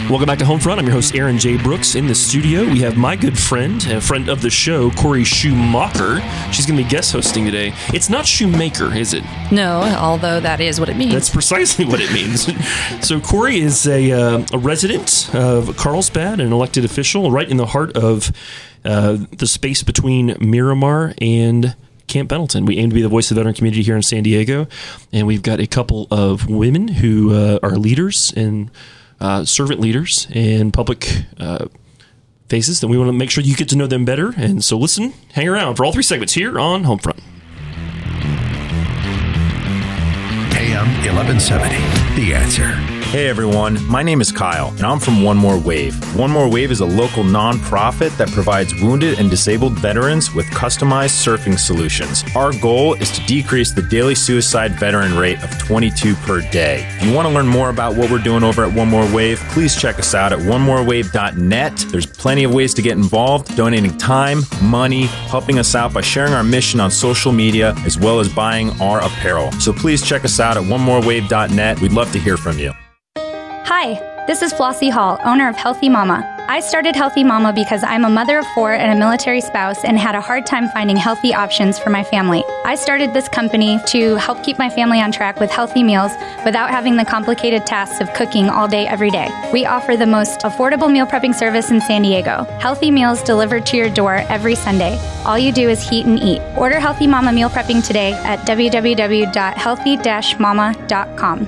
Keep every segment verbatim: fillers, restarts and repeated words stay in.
Welcome back to Homefront. I'm your host, Aaron J. Brooks. In the studio, we have my good friend, a friend of the show, Corey Schumacher. She's going to be guest hosting today. It's not Shoemaker, is it? No, although that is what it means. That's precisely what it means. So Corey is a, uh, a resident of Carlsbad, an elected official, right in the heart of uh, the space between Miramar and Camp Pendleton. We aim to be the voice of the veteran community here in San Diego, and we've got a couple of women who uh, are leaders and Uh, servant leaders and public uh, faces, then we want to make sure you get to know them better. And so listen, hang around for all three segments here on Homefront. A M eleven seventy, The Answer. Hey everyone, my name is Kyle, and I'm from One More Wave. One More Wave is a local nonprofit that provides wounded and disabled veterans with customized surfing solutions. Our goal is to decrease the daily suicide veteran rate of twenty-two per day. If you want to learn more about what we're doing over at One More Wave, please check us out at one more wave dot net. There's plenty of ways to get involved, donating time, money, helping us out by sharing our mission on social media, as well as buying our apparel. So please check us out at one more wave dot net. We'd love to hear from you. Hi, this is Flossie Hall, owner of Healthy Mama. I started Healthy Mama because I'm a mother of four and a military spouse and had a hard time finding healthy options for my family. I started this company to help keep my family on track with healthy meals without having the complicated tasks of cooking all day, every day. We offer the most affordable meal prepping service in San Diego. Healthy meals delivered to your door every Sunday. All you do is heat and eat. Order Healthy Mama meal prepping today at w w w dot healthy dash mama dot com.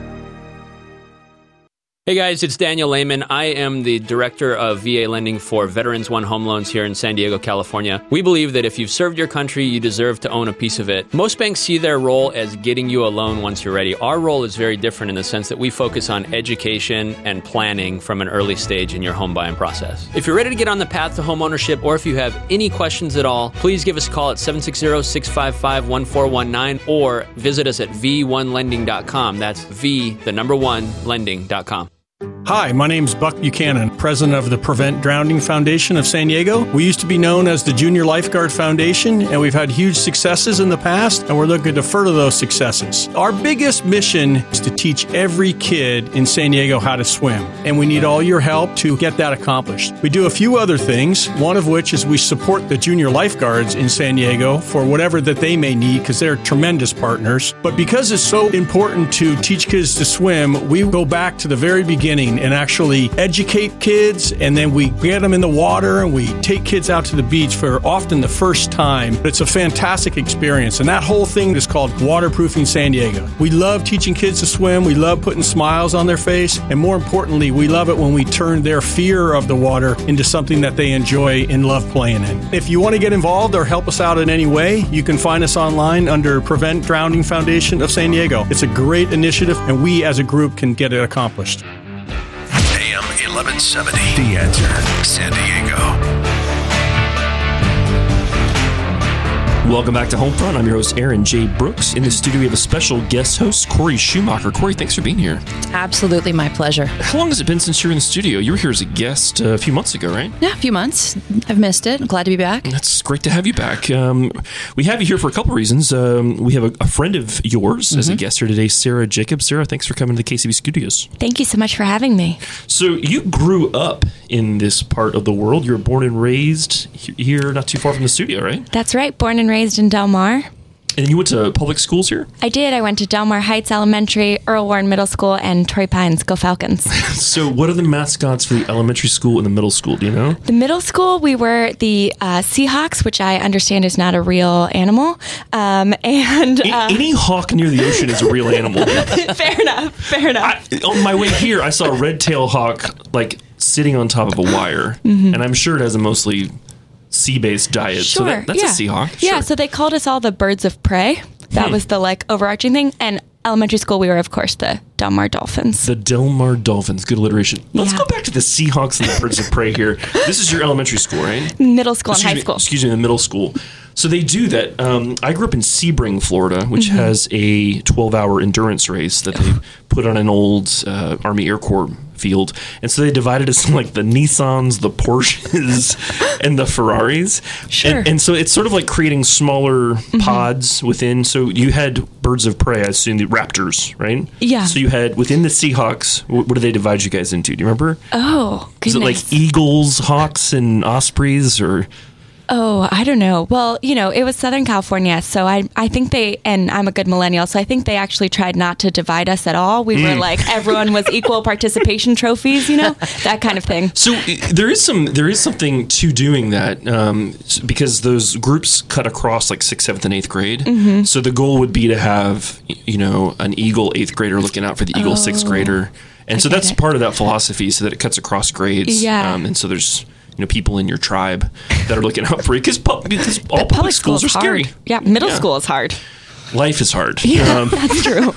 Hey guys, it's Daniel Lehman. I am the Director of V A Lending for Veterans One Home Loans here in San Diego, California. We believe that if you've served your country, you deserve to own a piece of it. Most banks see their role as getting you a loan once you're ready. Our role is very different in the sense that we focus on education and planning from an early stage in your home buying process. If you're ready to get on the path to home ownership, or if you have any questions at all, please give us a call at seven six zero, six five five, one four one nine or visit us at v one lending dot com. That's V, the number one, lending dot com. Hi, my name's Buck Buchanan, president of the Prevent Drowning Foundation of San Diego. We used to be known as the Junior Lifeguard Foundation, and we've had huge successes in the past, and we're looking to further those successes. Our biggest mission is to teach every kid in San Diego how to swim, and we need all your help to get that accomplished. We do a few other things, one of which is we support the junior lifeguards in San Diego for whatever that they may need, because they're tremendous partners. But because it's so important to teach kids to swim, we go back to the very beginning and actually educate kids, and then we get them in the water and we take kids out to the beach for often the first time. It's a fantastic experience, and that whole thing is called Waterproofing San Diego. We love teaching kids to swim, we love putting smiles on their face, and more importantly, we love it when we turn their fear of the water into something that they enjoy and love playing in. If you want to get involved or help us out in any way, you can find us online under Prevent Drowning Foundation of San Diego. It's a great initiative, and we as a group can get it accomplished. A M eleven seventy, The Answer, San Diego. Welcome back to Homefront. I'm your host, Aaron J. Brooks. In the studio, we have a special guest host, Corey Schumacher. Corey, thanks for being here. Absolutely my pleasure. How long has it been since you were in the studio? You were here as a guest uh, a few months ago, right? Yeah, a few months. I've missed it. I'm glad to be back. That's great to have you back. Um, we have you here for a couple reasons. Um, we have a, a friend of yours mm-hmm. as a guest here today, Sarah Jacobs. Sarah, thanks for coming to the K C B Studios. Thank you so much for having me. So you grew up in this part of the world. You were born and raised here, not too far from the studio, right? That's right. Born and raised in Del Mar. And you went to public schools here? I did. I went to Del Mar Heights Elementary, Earl Warren Middle School, and Torrey Pines. Go Falcons. So what are the mascots for the elementary school and the middle school? Do you know? The middle school, we were the uh, Seahawks, which I understand is not a real animal. Um, and uh, Any hawk near the ocean is a real animal. Fair enough. Fair enough. I, on my way here, I saw a red-tailed hawk like sitting on top of a wire. Mm-hmm. And I'm sure it has a mostly sea-based diet. Sure, so that, that's yeah. a Seahawk. Yeah, sure. so they called us all the birds of prey. That hmm. was the like overarching thing. And elementary school, we were, of course, the Del Mar Dolphins. The Del Mar Dolphins. Good alliteration. Let's yeah. go back to the Seahawks and the birds of prey here. This is your elementary school, right? Middle school excuse and high me, school. Excuse me, the middle school. So they do that. Um, I grew up in Sebring, Florida, which mm-hmm. has a twelve-hour endurance race that they put on an old uh, Army Air Corps field. And so they divided us in like the Nissans, the Porsches, and the Ferraris. Sure. And, and so it's sort of like creating smaller mm-hmm. pods within. So you had birds of prey, I assume, the raptors, right? Yeah. So you had within the Seahawks, what, what do they divide you guys into? Do you remember? Oh, goodness. Is it like eagles, hawks, and ospreys, or... Oh, I don't know. Well, you know, it was Southern California, so I I think they, and I'm a good millennial, so I think they actually tried not to divide us at all. We mm. were like, everyone was equal participation trophies, you know, that kind of thing. So there is some, there is something to doing that, um, because those groups cut across like sixth, seventh, and eighth grade. Mm-hmm. So the goal would be to have, you know, an eagle eighth grader looking out for the eagle oh, sixth grader. And I so that's it. part of that philosophy, so that it cuts across grades. Yeah. Um, and so there's, you know, people in your tribe that are looking out for you, because pu- because all public, public schools are scary. Hard. Yeah, middle yeah. school is hard. Life is hard. Yeah, um, that's true.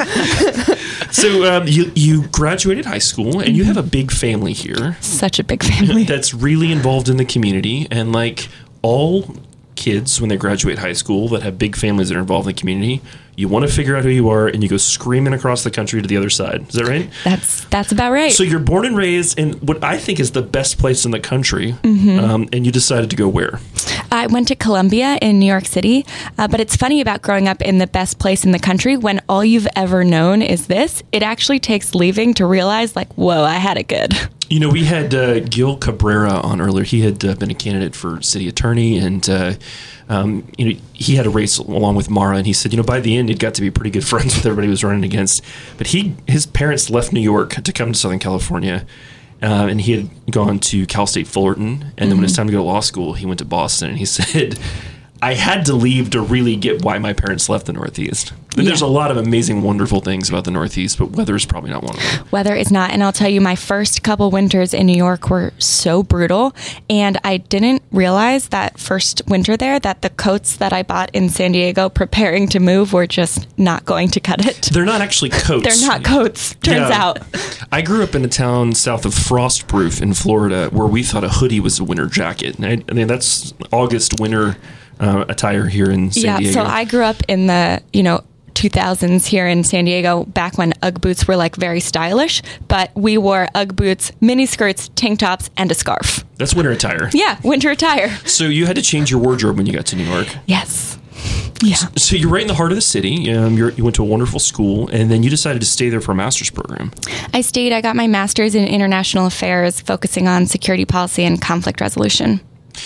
So um, you you graduated high school, and you have a big family here. Such a big family. That's really involved in the community, and like all kids when they graduate high school that have big families that are involved in the community, you want to figure out who you are, and you go screaming across the country to the other side. Is that right? That's that's about right. So you're born and raised in what I think is the best place in the country, mm-hmm. um, and you decided to go where? I went to Columbia in New York City, uh, but it's funny about growing up in the best place in the country when all you've ever known is this. It actually takes leaving to realize, like, whoa, I had it good. You know, we had uh, Gil Cabrera on earlier. He had uh, been a candidate for city attorney, and uh, um, you know, he had a race along with Mara, and he said, you know, by the end, he'd got to be pretty good friends with everybody he was running against. But he, his parents left New York to come to Southern California, uh, and he had gone to Cal State Fullerton, and mm-hmm. then when it was time to go to law school, he went to Boston, and he said, I had to leave to really get why my parents left the Northeast. And yeah. There's a lot of amazing, wonderful things about the Northeast, but weather is probably not one of them. Weather is not. And I'll tell you, my first couple winters in New York were so brutal. And I didn't realize that first winter there that the coats that I bought in San Diego preparing to move were just not going to cut it. They're not actually coats. They're not coats, turns yeah. out. I grew up in a town south of Frostproof in Florida where we thought a hoodie was a winter jacket. And I, I mean, that's August winter Uh, attire here in San yeah, Diego. So I grew up in the, you know, two thousands here in San Diego, back when Ugg boots were like very stylish, but we wore Ugg boots, mini skirts, tank tops, and a scarf. That's winter attire. Yeah, winter attire. So you had to change your wardrobe when you got to New York. Yes. Yeah. So, so you're right in the heart of the city. Um, you're, you went to a wonderful school, and then you decided to stay there for a master's program. I stayed. I got my master's in international affairs, focusing on security policy and conflict resolution.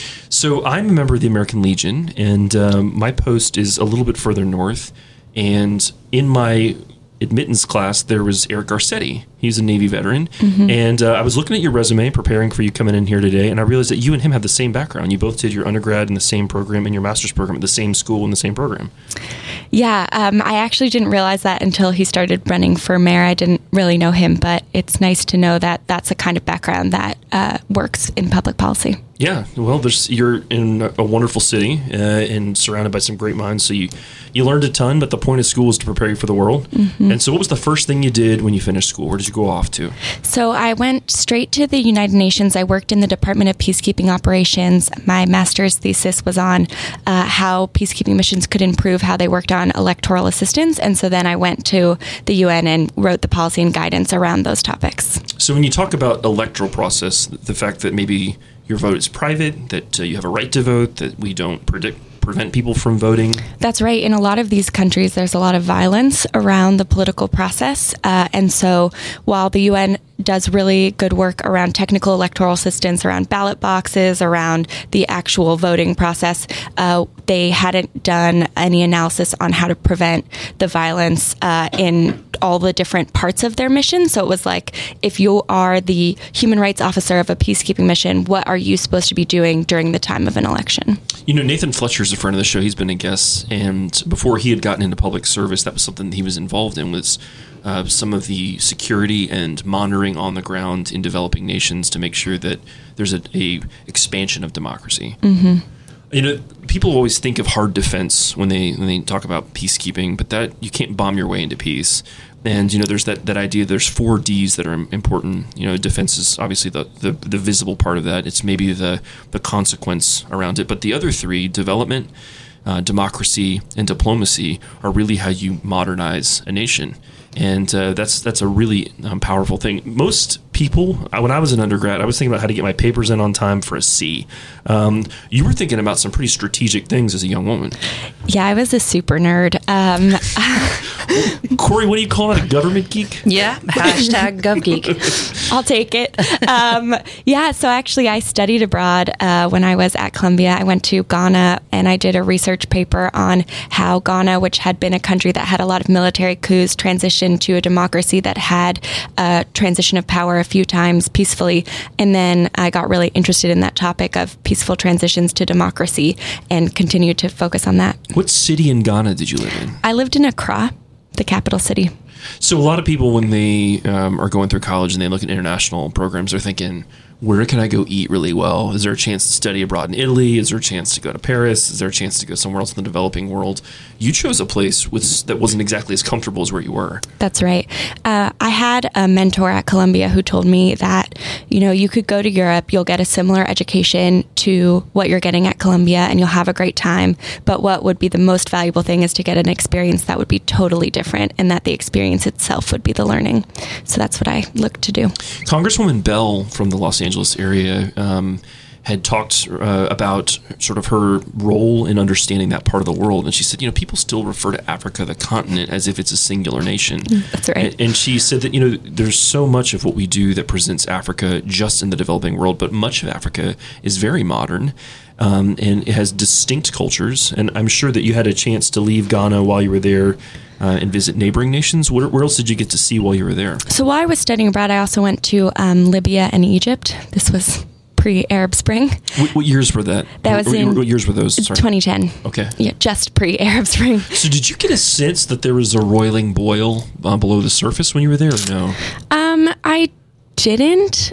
So I'm a member of the American Legion, and um, my post is a little bit further north. And in my admittance class, there was Eric Garcetti. He's a Navy veteran. Mm-hmm. And uh, I was looking at your resume, preparing for you coming in here today, and I realized that you and him have the same background. You both did your undergrad in the same program and your master's program at the same school in the same program. Yeah, um, I actually didn't realize that until he started running for mayor. I didn't really know him, but it's nice to know that that's a kind of background that uh, works in public policy. Yeah, well, there's you're in a wonderful city uh, and surrounded by some great minds, so you, you learned a ton, but the point of school is to prepare you for the world. Mm-hmm. And so what was the first thing you did when you finished school? Where did you go off to? So I went straight to the United Nations. I worked in the Department of Peacekeeping Operations. My master's thesis was on uh, how peacekeeping missions could improve how they worked on electoral assistance. And so then I went to the U N and wrote the policy and guidance around those topics. So when you talk about electoral process, the fact that maybe your vote is private, that uh, you have a right to vote, that we don't predict prevent people from voting. That's right. In a lot of these countries, there's a lot of violence around the political process. Uh, and so while the U N does really good work around technical electoral assistance, around ballot boxes, around the actual voting process, uh, they hadn't done any analysis on how to prevent the violence uh, in all the different parts of their mission. So it was like, if you are the human rights officer of a peacekeeping mission, what are you supposed to be doing during the time of an election? You know, Nathan Fletcher's a friend of the show. He's been a guest. And before he had gotten into public service, that was something that he was involved in, was uh, some of the security and monitoring on the ground in developing nations to make sure that there's a, a expansion of democracy. Mm-hmm. You know, people always think of hard defense when they when they talk about peacekeeping, but that you can't bomb your way into peace. And, you know, there's that, that idea, there's four Ds that are important. You know, defense is obviously the, the, the visible part of that. It's maybe the, the consequence around it. But the other three, development, uh, democracy, and diplomacy, are really how you modernize a nation. And uh, that's that's a really um, powerful thing. Most people. I, when I was an undergrad, I was thinking about how to get my papers in on time for a C. Um, you were thinking about some pretty strategic things as a young woman. Yeah, I was a super nerd. Um, Corey, what do you call it? A government geek? Yeah, hashtag GovGeek. I'll take it. Um, yeah, so actually I studied abroad uh, when I was at Columbia. I went to Ghana and I did a research paper on how Ghana, which had been a country that had a lot of military coups, transitioned to a democracy that had a transition of power a few times peacefully. And then I got really interested in that topic of peaceful transitions to democracy and continued to focus on that. What city in Ghana did you live in? I lived in Accra, the capital city. So a lot of people, when they um, are going through college and they look at international programs, they're thinking, where can I go eat really well? Is there a chance to study abroad in Italy? Is there a chance to go to Paris? Is there a chance to go somewhere else in the developing world? You chose a place with, that wasn't exactly as comfortable as where you were. That's right. Uh, I had a mentor at Columbia who told me that, you know, you could go to Europe, you'll get a similar education to what you're getting at Columbia, and you'll have a great time. But what would be the most valuable thing is to get an experience that would be totally different, and that the experience itself would be the learning. So that's what I looked to do. Congresswoman Bell from the Los Angeles area um, had talked uh, about sort of her role in understanding that part of the world. And she said, you know, people still refer to Africa, the continent, as if it's a singular nation. That's right. And, and she said that, you know, there's so much of what we do that presents Africa just in the developing world, but much of Africa is very modern. Um, and it has distinct cultures. And I'm sure that you had a chance to leave Ghana while you were there uh, and visit neighboring nations. Where, where else did you get to see while you were there? So while I was studying abroad, I also went to um, Libya and Egypt. This was pre-Arab Spring. What, what years were that? That was what, in what years were those? Sorry. twenty ten. Okay. Yeah, just pre-Arab Spring. So did you get a sense that there was a roiling boil uh, below the surface when you were there, or no? Um, I didn't.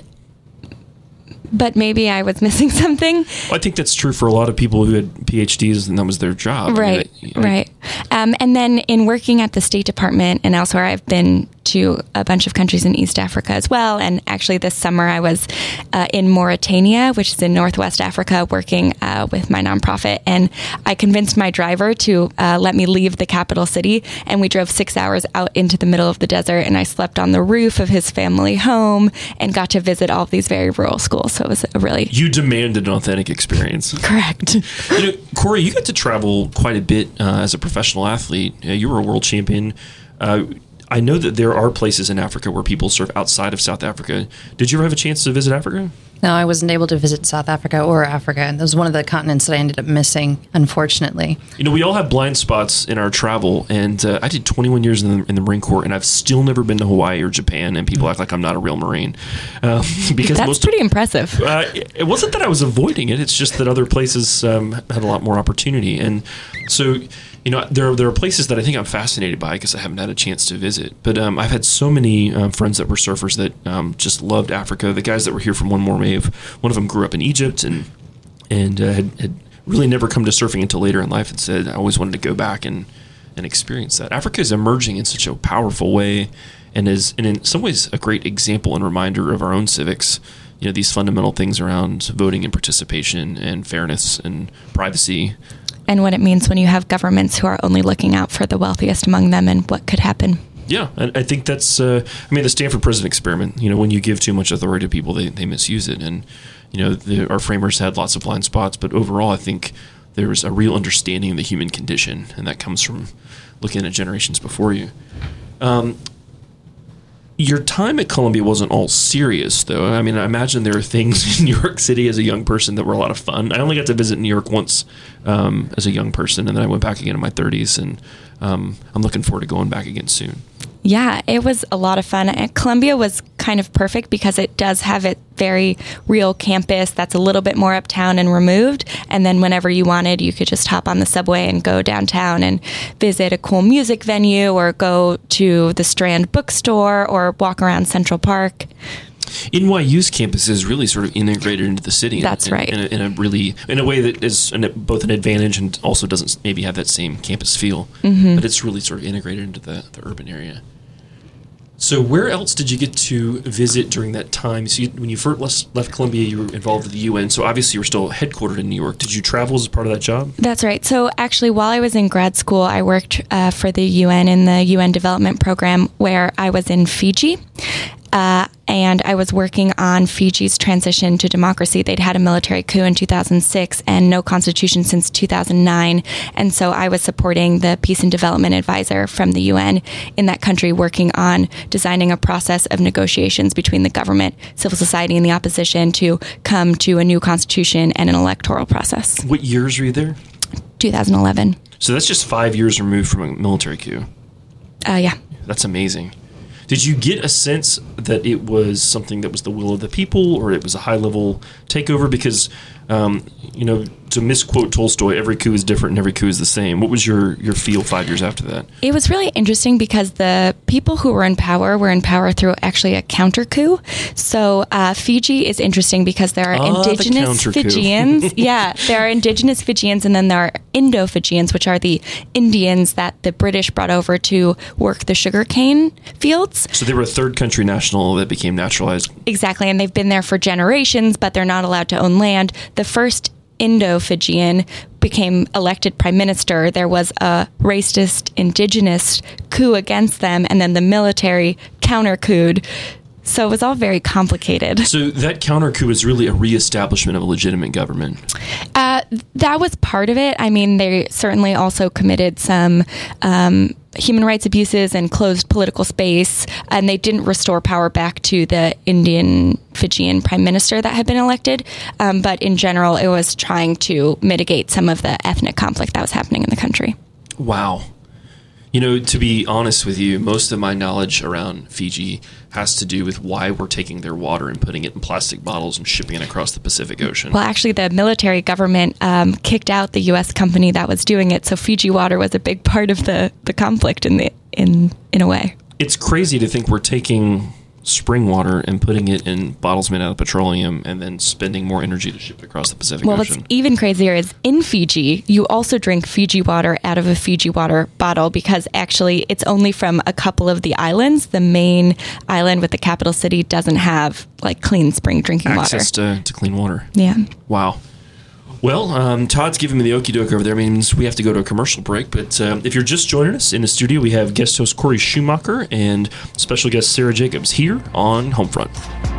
But maybe I was missing something. Well, I think that's true for a lot of people who had P H Ds and that was their job. Right, I mean, I, I, right. Um, and then in working at the State Department and elsewhere, I've been to a bunch of countries in East Africa as well. And actually this summer I was uh, in Mauritania, which is in Northwest Africa, working uh, with my nonprofit. And I convinced my driver to uh, let me leave the capital city. And we drove six hours out into the middle of the desert. And I slept on the roof of his family home and got to visit all of these very rural schools. So it was a really... You demanded an authentic experience. Correct. You know, Corey, you got to travel quite a bit uh, as a professional athlete. Uh, you were a world champion. Uh, I know that there are places in Africa where people serve outside of South Africa. Did you ever have a chance to visit Africa? No, I wasn't able to visit South Africa or Africa. That was one of the continents that I ended up missing, unfortunately. You know, we all have blind spots in our travel, and uh, I did twenty-one years in the, in the Marine Corps, and I've still never been to Hawaii or Japan, and people act like I'm not a real Marine. Uh, because That's most, pretty impressive. Uh, it wasn't that I was avoiding it. It's just that other places um, had a lot more opportunity. And so... You know, there are, there are places that I think I'm fascinated by because I haven't had a chance to visit. But um, I've had so many um, friends that were surfers that um, just loved Africa. The guys that were here from One More Wave, one of them grew up in Egypt and and uh, had, had really never come to surfing until later in life and said, I always wanted to go back and, and experience that. Africa is emerging in such a powerful way and is, and in some ways, a great example and reminder of our own civics. You know, these fundamental things around voting and participation and fairness and privacy. And what it means when you have governments who are only looking out for the wealthiest among them and what could happen. Yeah, and I think that's, uh, I mean, the Stanford Prison Experiment, you know, when you give too much authority to people, they, they misuse it. And, you know, the, our framers had lots of blind spots, but overall, I think there was a real understanding of the human condition, and that comes from looking at generations before you. Um, Your time at Columbia wasn't all serious, though. I mean, I imagine there are things in New York City as a young person that were a lot of fun. I only got to visit New York once um, as a young person, and then I went back again in my thirties, and um, I'm looking forward to going back again soon. Yeah, it was a lot of fun. And Columbia was kind of perfect because it does have a very real campus that's a little bit more uptown and removed. And then whenever you wanted, you could just hop on the subway and go downtown and visit a cool music venue or go to the Strand bookstore or walk around Central Park. N Y U's campus is really sort of integrated into the city. That's in, right. In a, in a really, in a way that is an, both an advantage and also doesn't maybe have that same campus feel. Mm-hmm. But it's really sort of integrated into the, the urban area. So where else did you get to visit during that time? So you, when you first left Columbia, you were involved with the U N. So obviously you were still headquartered in New York. Did you travel as part of that job? That's right. So actually, while I was in grad school, I worked uh, for the U N in the U N Development Program where I was in Fiji. uh, and I was working on Fiji's transition to democracy. They'd had a military coup in two thousand six and no constitution since two thousand nine, and so I was supporting the Peace and Development Advisor from the U N in that country, working on designing a process of negotiations between the government, civil society, and the opposition to come to a new constitution and an electoral process. What years were you there? two thousand eleven. So that's just five years removed from a military coup. Uh, yeah. That's amazing. Did you get a sense that it was something that was the will of the people, or it was a high-level takeover? Because, um, you know, to misquote Tolstoy, every coup is different and every coup is the same. What was your, your feel five years after that? It was really interesting because the people who were in power were in power through actually a counter coup. So uh, Fiji is interesting because there are Ah, indigenous the counter-coup. Fijians. Yeah, there are indigenous Fijians, and then there are Indo-Fijians, which are the Indians that the British brought over to work the sugarcane fields. So they were a third country national that became naturalized. Exactly, and they've been there for generations, but they're not allowed to own land. The first Indo-Fijian became elected prime minister. There was a racist indigenous coup against them, and then the military counter-couped. So it was all very complicated. So that counter coup is really a reestablishment of a legitimate government. Uh, that was part of it. I mean, they certainly also committed some um, human rights abuses and closed political space, and they didn't restore power back to the Indian Fijian prime minister that had been elected. Um, but in general, it was trying to mitigate some of the ethnic conflict that was happening in the country. Wow. You know, to be honest with you, most of my knowledge around Fiji has to do with why we're taking their water and putting it in plastic bottles and shipping it across the Pacific Ocean. Well, actually, the military government um, kicked out the U S company that was doing it, so Fiji water was a big part of the, the conflict in the in in a way. It's crazy to think we're taking spring water and putting it in bottles made out of petroleum and then spending more energy to ship it across the Pacific Well, Ocean. what's even crazier is in Fiji, you also drink Fiji water out of a Fiji water bottle because actually it's only from a couple of the islands. The main island with the capital city doesn't have like clean spring drinking Access water. to, to clean water. Yeah. Wow. Well, um, Todd's giving me the okie doke over there. It means we have to go to a commercial break. But um, if you're just joining us in the studio, we have guest host Corey Schumacher and special guest Sarah Jacobs here on Homefront.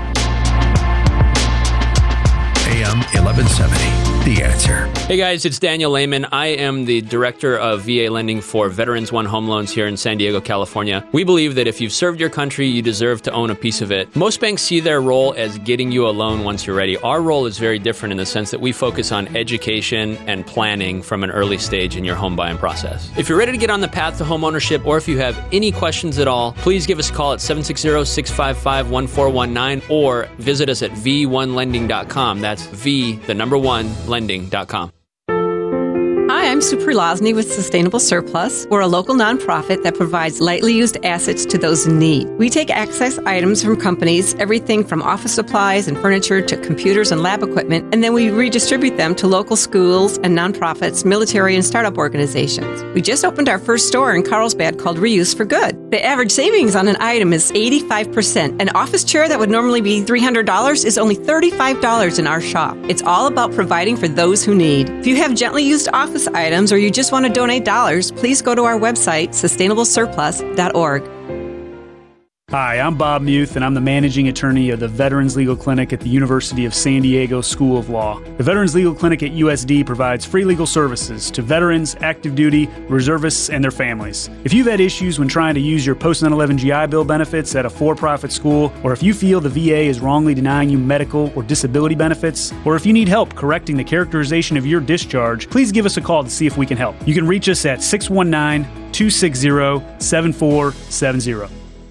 A M eleven seventy, The Answer. Hey guys, it's Daniel Lehman. I am the director of V A lending for Veterans One Home Loans here in San Diego, California. We believe that if you've served your country, you deserve to own a piece of it. Most banks see their role as getting you a loan once you're ready. Our role is very different in the sense that we focus on education and planning from an early stage in your home buying process. If you're ready to get on the path to home ownership, or if you have any questions at all, please give us a call at seven six zero, six five five, one four one nine or visit us at v one lending dot com. That's V, the number one, lending dot com. Hi, I'm Sue Prelosny with Sustainable Surplus. We're a local nonprofit that provides lightly used assets to those in need. We take excess items from companies, everything from office supplies and furniture to computers and lab equipment, and then we redistribute them to local schools and nonprofits, military and startup organizations. We just opened our first store in Carlsbad called Reuse for Good. The average savings on an item is eighty-five percent. An office chair that would normally be three hundred dollars is only thirty-five dollars in our shop. It's all about providing for those who need. If you have gently used office items or you just want to donate dollars, please go to our website, sustainable surplus dot org. Hi, I'm Bob Muth, and I'm the managing attorney of the Veterans Legal Clinic at the University of San Diego School of Law. The Veterans Legal Clinic at U S D provides free legal services to veterans, active duty, reservists, and their families. If you've had issues when trying to use your post nine eleven G I Bill benefits at a for-profit school, or if you feel the V A is wrongly denying you medical or disability benefits, or if you need help correcting the characterization of your discharge, please give us a call to see if we can help. You can reach us at six one nine, two six zero, seven four seven zero.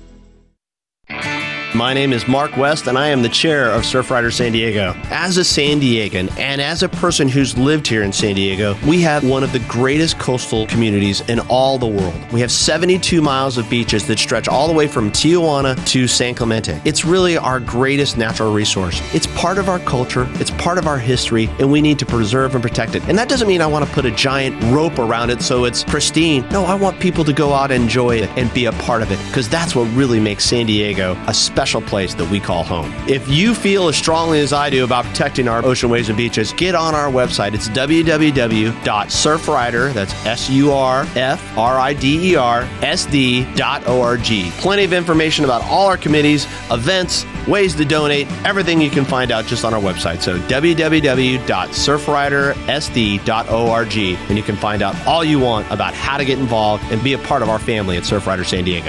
My name is Mark West, and I am the chair of Surfrider San Diego. As a San Diegan, and as a person who's lived here in San Diego, we have one of the greatest coastal communities in all the world. We have seventy-two miles of beaches that stretch all the way from Tijuana to San Clemente. It's really our greatest natural resource. It's part of our culture, it's part of our history, and we need to preserve and protect it. And that doesn't mean I want to put a giant rope around it so it's pristine. No, I want people to go out and enjoy it and be a part of it, because that's what really makes San Diego a special special place that we call home. If you feel as strongly as I do about protecting our ocean waves and beaches, get on our website. It's w w w dot surfrider, that's S U R F R I D E R S D dot org. Plenty of information about all our committees, events, ways to donate, everything you can find out just on our website. So w w w dot surfrider s d dot org, and you can find out all you want about how to get involved and be a part of our family at Surfrider San Diego.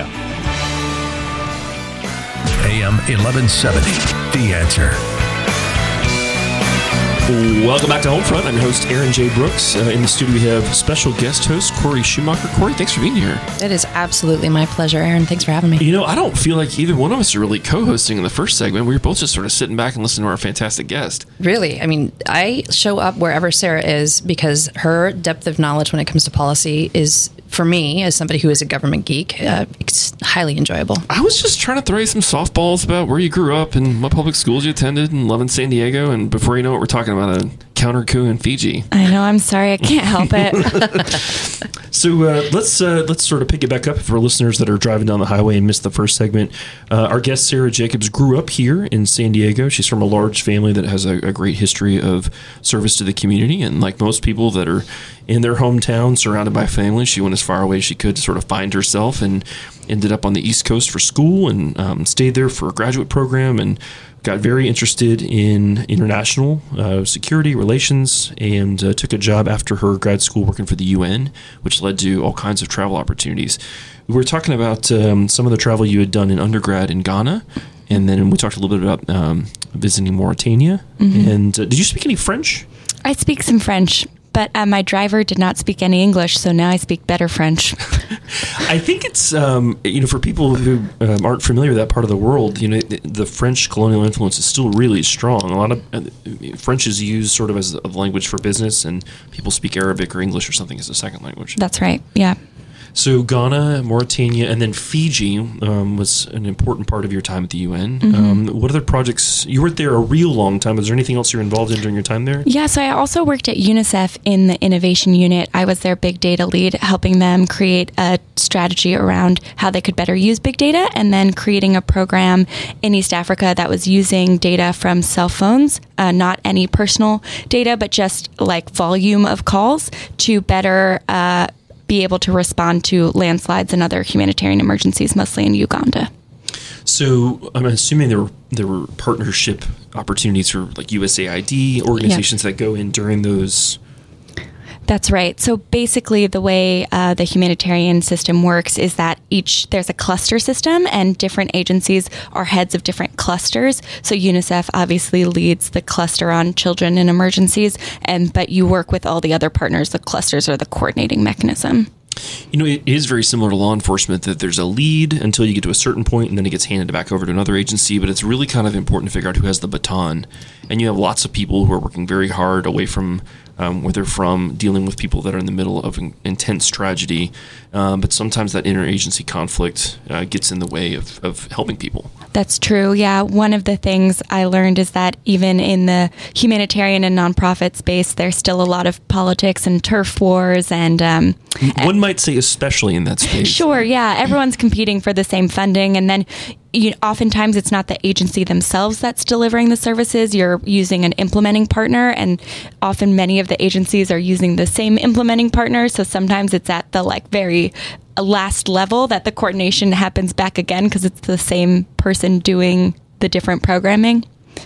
A M eleven seventy, The Answer. Welcome back to Homefront. I'm your host, Aaron J. Brooks. Uh, in the studio, we have special guest host, Corey Schumacher. Corey, thanks for being here. It is absolutely my pleasure, Aaron. Thanks for having me. You know, I don't feel like either one of us are really co-hosting in the first segment. We were both just sort of sitting back and listening to our fantastic guest. Really? I mean, I show up wherever Sarah is because her depth of knowledge when it comes to policy is, for me, as somebody who is a government geek, uh, it's highly enjoyable. I was just trying to throw you some softballs about where you grew up and what public schools you attended and loving San Diego. And before you know it, we're talking about a counter coup in Fiji. I know. I'm sorry. I can't help it. So uh, let's uh, let's sort of pick it back up for listeners that are driving down the highway and missed the first segment. Uh, our guest, Sarah Jacobs, grew up here in San Diego. She's from a large family that has a, a great history of service to the community. And like most people that are in their hometown, surrounded by family, she went as far away as she could to sort of find herself and ended up on the East Coast for school and um, stayed there for a graduate program and got very interested in international uh, security relations and uh, took a job after her grad school working for the U N, which led to all kinds of travel opportunities. We were talking about um, some of the travel you had done in undergrad in Ghana, and then we talked a little bit about um, visiting Mauritania. Mm-hmm. And uh, did you speak any French? I speak some French. But uh, my driver did not speak any English, so now I speak better French. I think it's, um, you know, for people who um, aren't familiar with that part of the world, you know, the, the French colonial influence is still really strong. A lot of uh, French is used sort of as a language for business, and people speak Arabic or English or something as a second language. That's right, yeah. So Ghana, Mauritania, and then Fiji um, was an important part of your time at the U N. Mm-hmm. Um, what other projects? You were there a real long time. Was there anything else you were involved in during your time there? Yeah, so I also worked at UNICEF in the innovation unit. I was their big data lead, helping them create a strategy around how they could better use big data, and then creating a program in East Africa that was using data from cell phones, uh, not any personal data, but just like volume of calls to better uh, be able to respond to landslides and other humanitarian emergencies, mostly in Uganda. So I'm assuming there were there were partnership opportunities for like U S A I D organizations yep. that go in during those. That's right. So basically the way uh, the humanitarian system works is that each there's a cluster system and different agencies are heads of different clusters. So UNICEF obviously leads the cluster on children in emergencies, and but you work with all the other partners. The clusters are the coordinating mechanism. You know, it is very similar to law enforcement that there's a lead until you get to a certain point and then it gets handed back over to another agency. But it's really kind of important to figure out who has the baton. And you have lots of people who are working very hard away from um, where they're from, dealing with people that are in the middle of an intense tragedy. Um, but sometimes that interagency conflict uh, gets in the way of, of helping people. That's true. Yeah. One of the things I learned is that even in the humanitarian and nonprofit space, there's still a lot of politics and turf wars. And um, one might say especially in that space. Sure. Yeah. Everyone's competing for the same funding. And then you know, oftentimes it's not the agency themselves that's delivering the services. You're using an implementing partner, and often many of the agencies are using the same implementing partner. So sometimes it's at the like very last level that the coordination happens back again because it's the same person doing the different programming.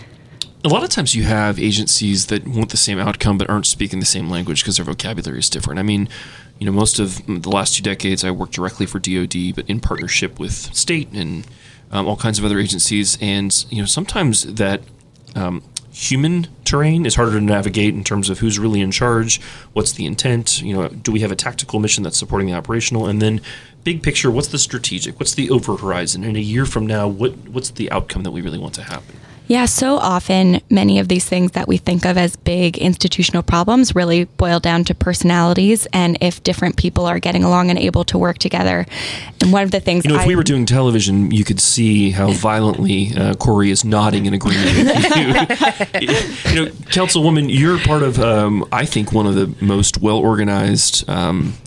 A lot of times you have agencies that want the same outcome but aren't speaking the same language because their vocabulary is different. I mean, you know, most of the last two decades I worked directly for D O D, but in partnership with state and um, all kinds of other agencies. And, you know, sometimes that um, human terrain is harder to navigate in terms of who's really in charge, what's the intent, you know, do we have a tactical mission that's supporting the operational, and then big picture, what's the strategic, what's the over horizon, and a year from now, what what's the outcome that we really want to happen? Yeah, so often many of these things that we think of as big institutional problems really boil down to personalities and if different people are getting along and able to work together. And one of the things, you know, if I, we were doing television, you could see how violently uh, Corey is nodding in agreement with you. You know, Councilwoman, you're part of, um, I think, one of the most well organized Um,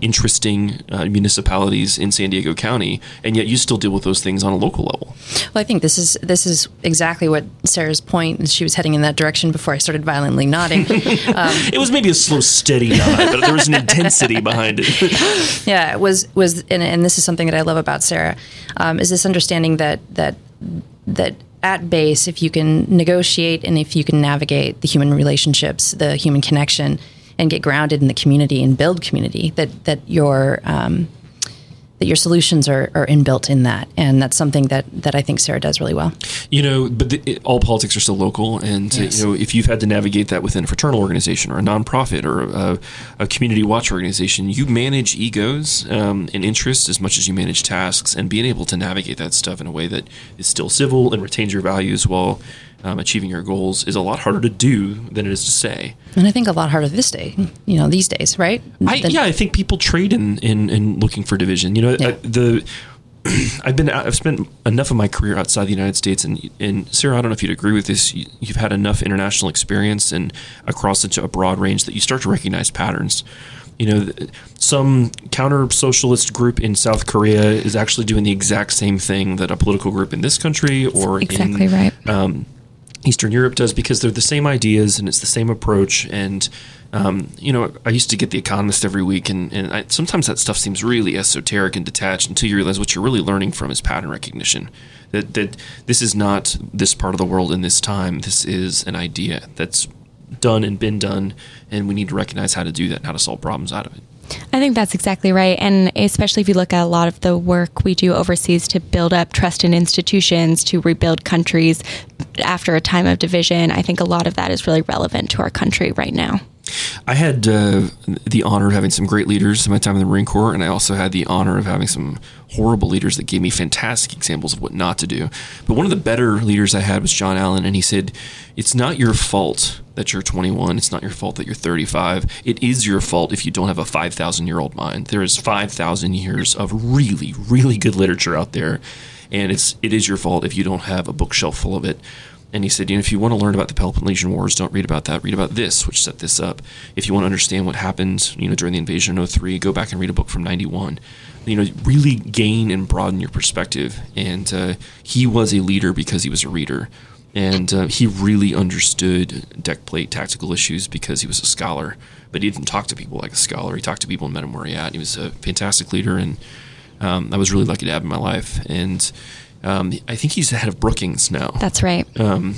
interesting uh, municipalities in San Diego County, and yet you still deal with those things on a local level. Well, I think this is this is exactly what Sarah's point, and she was heading in that direction before I started violently nodding. Um, it was maybe a slow, steady nod, but there was an intensity behind it. yeah, it was was, and, and this is something that I love about Sarah, um, is this understanding that that that. At base, if you can negotiate and if you can navigate the human relationships, the human connection, and get grounded in the community and build community, that that your um, that your solutions are, are inbuilt in that, and that's something that, that I think Sarah does really well. You know, but the, it, all politics are still local, and yes. you know, if you've had to navigate that within a fraternal organization or a nonprofit or a, a community watch organization, you manage egos um, and interests as much as you manage tasks, and being able to navigate that stuff in a way that is still civil and retains your values while um, achieving your goals is a lot harder to do than it is to say. And I think a lot harder this day, you know, these days, right? I, the, yeah, I think people trade in, in, in looking for division. You know, yeah. I, the I've been I've spent enough of my career outside the United States, and and Sarah, I don't know if you'd agree with this. You, you've had enough international experience and across such a broad range that you start to recognize patterns. You know, some counter-socialist group in South Korea is actually doing the exact same thing that a political group in this country or exactly in right. um, Eastern Europe does, because they're the same ideas and it's the same approach. And um, you know, I used to get The Economist every week, and, and I, sometimes that stuff seems really esoteric and detached until you realize what you're really learning from is pattern recognition. That that this is not this part of the world in this time. This is an idea that's done and been done, and we need to recognize how to do that and how to solve problems out of it. I think that's exactly right. And especially if you look at a lot of the work we do overseas to build up trust in institutions, to rebuild countries after a time of division, I think a lot of that is really relevant to our country right now. I had uh, the honor of having some great leaders in my time in the Marine Corps, and I also had the honor of having some horrible leaders that gave me fantastic examples of what not to do. But one of the better leaders I had was John Allen, and he said, it's not your fault that you're twenty-one. It's not your fault that you're thirty-five. It is your fault if you don't have a five thousand year old mind. There is five thousand years of really, really good literature out there, and it's it is your fault if you don't have a bookshelf full of it. And he said, you know, if you want to learn about the Peloponnesian Wars, don't read about that. Read about this, which set this up. If you want to understand what happened, you know, during the invasion in oh three, go back and read a book from ninety-one. You know, really gain and broaden your perspective. And uh, he was a leader because he was a reader. And uh, he really understood deck plate tactical issues because he was a scholar. But he didn't talk to people like a scholar. He talked to people and met them where he at. He was a fantastic leader, and um, I was really lucky to have him in my life. And Um, I think he's the head of Brookings now. That's right. Um,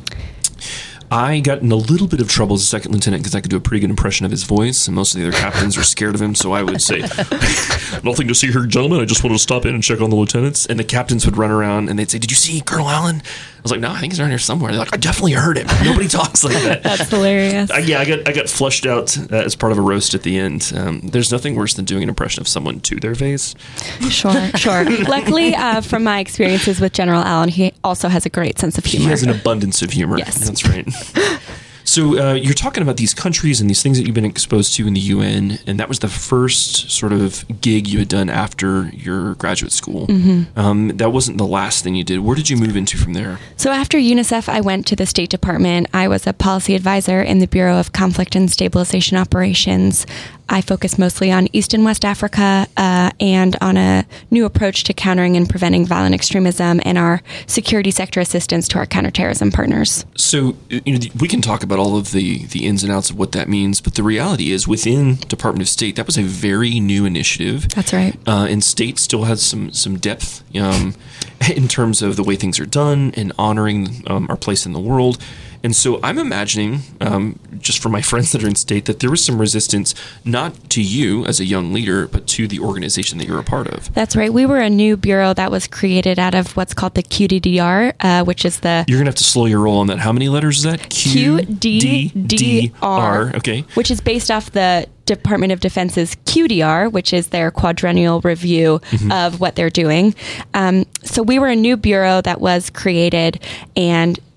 I got in a little bit of trouble as a second lieutenant because I could do a pretty good impression of his voice, and most of the other captains were scared of him, so I would say, nothing to see here, gentlemen. I just wanted to stop in and check on the lieutenants. And the captains would run around, and they'd say, did you see Colonel Allen? I was like, no, I think he's around here somewhere. They're like, I definitely heard him. Nobody talks like that. That's hilarious. I, yeah, I got I got flushed out uh, as part of a roast at the end. Um, there's nothing worse than doing an impression of someone to their face. Sure, sure. Luckily, uh, from my experiences with General Allen, he also has a great sense of humor. He has an abundance of humor. Yes. That's right. So uh, you're talking about these countries and these things that you've been exposed to in the U N, and that was the first sort of gig you had done after your graduate school. Mm-hmm. Um, that wasn't the last thing you did. Where did you move into from there? So after UNICEF, I went to the State Department. I was a policy advisor in the Bureau of Conflict and Stabilization Operations. I focus mostly on East and West Africa uh, and on a new approach to countering and preventing violent extremism and our security sector assistance to our counterterrorism partners. So you know, we can talk about all of the, the ins and outs of what that means, but the reality is within Department of State, that was a very new initiative. That's right. Uh, and State still has some, some depth um, in terms of the way things are done and honoring um, our place in the world. And so I'm imagining, um, just from my friends that are in State, that there was some resistance, not to you as a young leader, but to the organization that you're a part of. That's right. We were a new bureau that was created out of what's called the Q D D R, uh, which is the... You're going to have to slow your roll on that. How many letters is that? Q D D R. Okay. Which is based off the Department of Defense's Q D R, which is their quadrennial review mm-hmm. of what they're doing. Um, so we were a new bureau that was created, and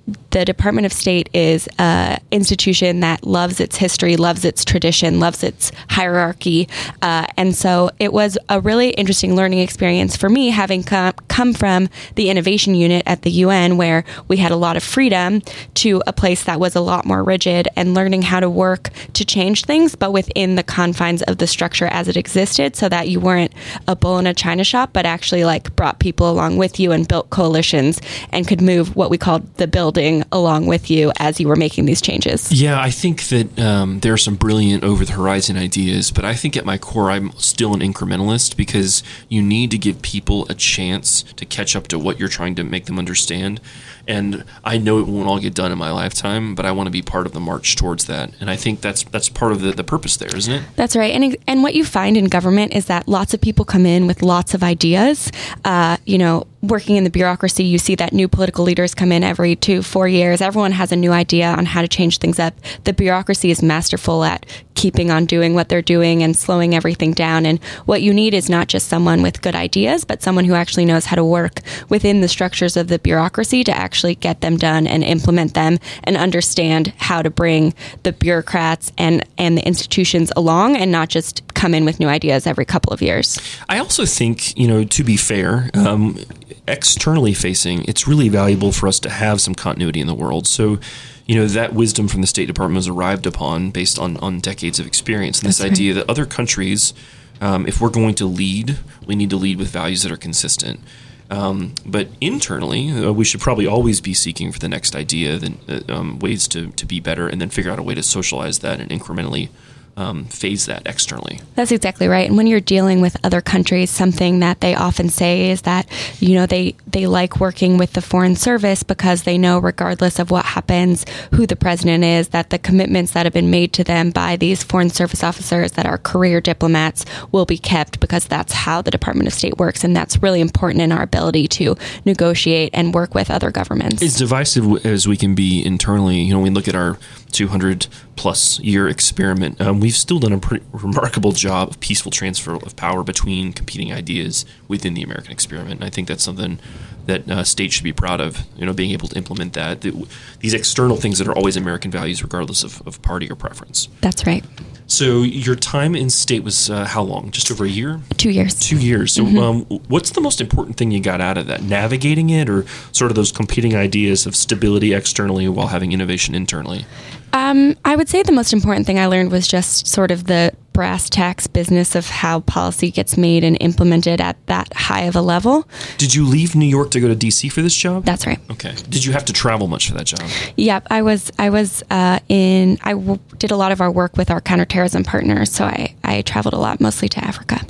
the Department of State is an institution that loves its history, loves its tradition, loves its hierarchy. Uh, and so it was a really interesting learning experience for me, having come, come from the innovation unit at the U N, where we had a lot of freedom, to a place that was a lot more rigid, and learning how to work to change things, but within the confines of the structure as it existed, so that you weren't a bull in a china shop, but actually like brought people along with you and built coalitions and could move what we called the building along with you as you were making these changes. Yeah, I think that um, there are some brilliant over-the-horizon ideas, but I think at my core I'm still an incrementalist, because you need to give people a chance to catch up to what you're trying to make them understand. And I know it won't all get done in my lifetime, but I want to be part of the march towards that. And I think that's that's part of the, the purpose there, isn't it? That's right. And and what you find in government is that lots of people come in with lots of ideas. Uh, you know, working in the bureaucracy, you see that new political leaders come in every two, four years. Everyone has a new idea on how to change things up. The bureaucracy is masterful at keeping on doing what they're doing and slowing everything down. And what you need is not just someone with good ideas, but someone who actually knows how to work within the structures of the bureaucracy to actually get them done and implement them, and understand how to bring the bureaucrats and, and the institutions along, and not just come in with new ideas every couple of years. I also think, you know, to be fair, um, externally facing, it's really valuable for us to have some continuity in the world. So, you know, that wisdom from the State Department was arrived upon based on, on decades of experience. And this That's idea right. that other countries, um, if we're going to lead, we need to lead with values that are consistent. Um, but internally, uh, we should probably always be seeking for the next idea, then, uh, um, ways to, to be better, and then figure out a way to socialize that and incrementally Um, phase that externally. That's exactly right. And when you're dealing with other countries, something that they often say is that, you know, they, they like working with the Foreign Service because they know, regardless of what happens, who the president is, that the commitments that have been made to them by these Foreign Service officers that are career diplomats will be kept, because that's how the Department of State works. And that's really important in our ability to negotiate and work with other governments. As divisive as we can be internally, you know, when we look at our two hundred plus year experiment, um, we've still done a pretty remarkable job of peaceful transfer of power between competing ideas within the American experiment. And I think that's something that uh, states should be proud of, you know, being able to implement that. The, these external things that are always American values, regardless of, of party or preference. That's right. So your time in state was uh, how long? Just over a year? Two years. Two years. So Mm-hmm. um, what's the most important thing you got out of that? Navigating it, or sort of those competing ideas of stability externally while having innovation internally? Um, I would say the most important thing I learned was just sort of the brass tacks business of how policy gets made and implemented at that high of a level. Did you leave New York to go to D C for this job? That's right. Okay. Did you have to travel much for that job? Yep, I was. I was uh, in. I w- did a lot of our work with our counterterrorism partners, so I, I traveled a lot, mostly to Africa.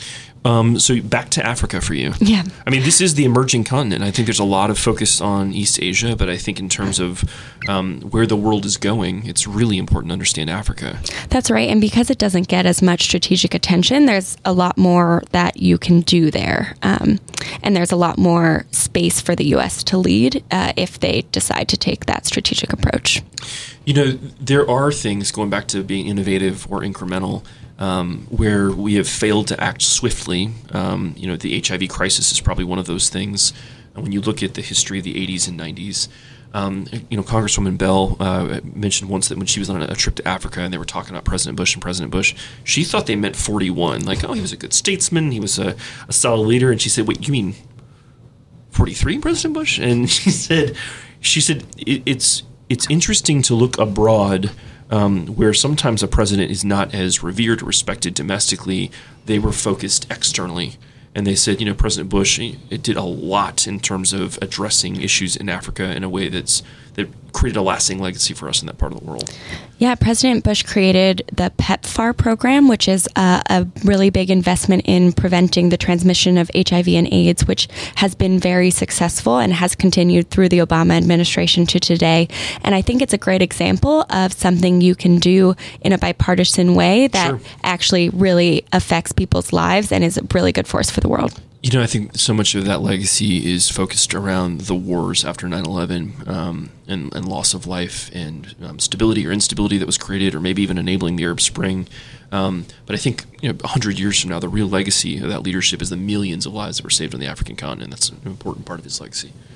Um, so back to Africa for you. Yeah. I mean, this is the emerging continent. I think there's a lot of focus on East Asia, but I think in terms of um, where the world is going, it's really important to understand Africa. That's right. And because it doesn't get as much strategic attention, there's a lot more that you can do there. Um, and there's a lot more space for the U S to lead uh, if they decide to take that strategic approach. You know, there are things, going back to being innovative or incremental, Um, where we have failed to act swiftly. Um, you know, the H I V crisis is probably one of those things. And when you look at the history of the eighties and nineties, um, you know, Congresswoman Bell uh, mentioned once that when she was on a trip to Africa and they were talking about President Bush and President Bush, she thought they meant forty-one. Like, oh, he was a good statesman, he was a, a solid leader. And she said, wait, you mean forty-three, President Bush? And she said, she said it, it's it's interesting to look abroad, Um, where sometimes a president is not as revered or respected domestically. They were focused externally. And they said, you know, President Bush, it did a lot in terms of addressing issues in Africa in a way that's that created a lasting legacy for us in that part of the world. Yeah, President Bush created the PEPFAR program, which is a, a really big investment in preventing the transmission of H I V and AIDS, which has been very successful and has continued through the Obama administration to today. And I think it's a great example of something you can do in a bipartisan way that Sure. actually really affects people's lives and is a really good force for the world. You know, I think so much of that legacy is focused around the wars after nine eleven um, and, and loss of life and um, stability or instability that was created, or maybe even enabling the Arab Spring. Um, but I think, you know, one hundred years from now, the real legacy of that leadership is the millions of lives that were saved on the African continent. That's an important part of his legacy.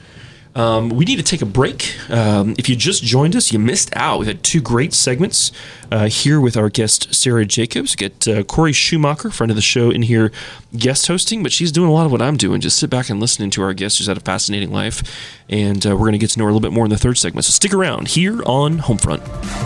Um, we need to take a break. Um, if you just joined us, you missed out. We had two great segments uh, here with our guest, Sarah Jacobs. We get uh, Corey Schumacher, friend of the show, in here guest hosting, but she's doing a lot of what I'm doing. Just sit back and listening to our guest who's had a fascinating life. And uh, we're going to get to know her a little bit more in the third segment. So stick around here on Homefront.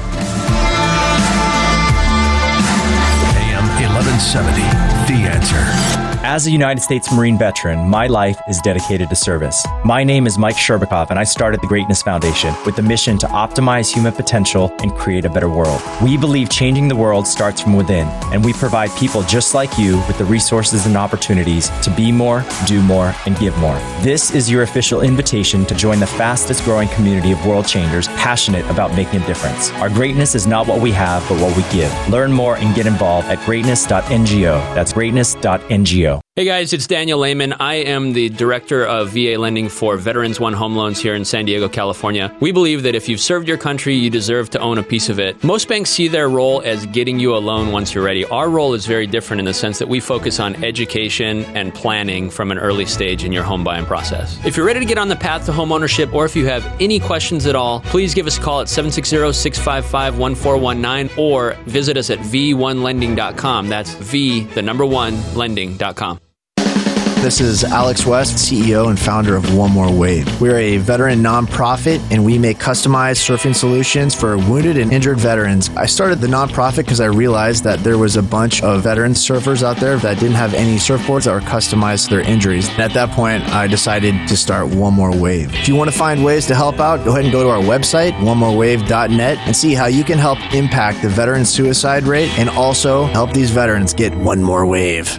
A M eleven seventy, The Answer. As a United States Marine veteran, my life is dedicated to service. My name is Mike Sherbakov, and I started the Greatness Foundation with the mission to optimize human potential and create a better world. We believe changing the world starts from within, and we provide people just like you with the resources and opportunities to be more, do more, and give more. This is your official invitation to join the fastest growing community of world changers passionate about making a difference. Our greatness is not what we have, but what we give. Learn more and get involved at greatness dot N G O. That's greatness dot N G O. Hey guys, it's Daniel Lehman. I am the Director of V A Lending for Veterans One Home Loans here in San Diego, California. We believe that if you've served your country, you deserve to own a piece of it. Most banks see their role as getting you a loan once you're ready. Our role is very different in the sense that we focus on education and planning from an early stage in your home buying process. If you're ready to get on the path to home ownership, or if you have any questions at all, please give us a call at seven six zero, six five five, one four one nine or visit us at v one lending dot com. That's V, the number one, lending dot com. This is Alex West, C E O and founder of One More Wave. We're a veteran nonprofit, and we make customized surfing solutions for wounded and injured veterans. I started the nonprofit because I realized that there was a bunch of veteran surfers out there that didn't have any surfboards that were customized to their injuries. And at that point, I decided to start One More Wave. If you want to find ways to help out, go ahead and go to our website, one more wave dot net, and see how you can help impact the veteran suicide rate and also help these veterans get one more wave.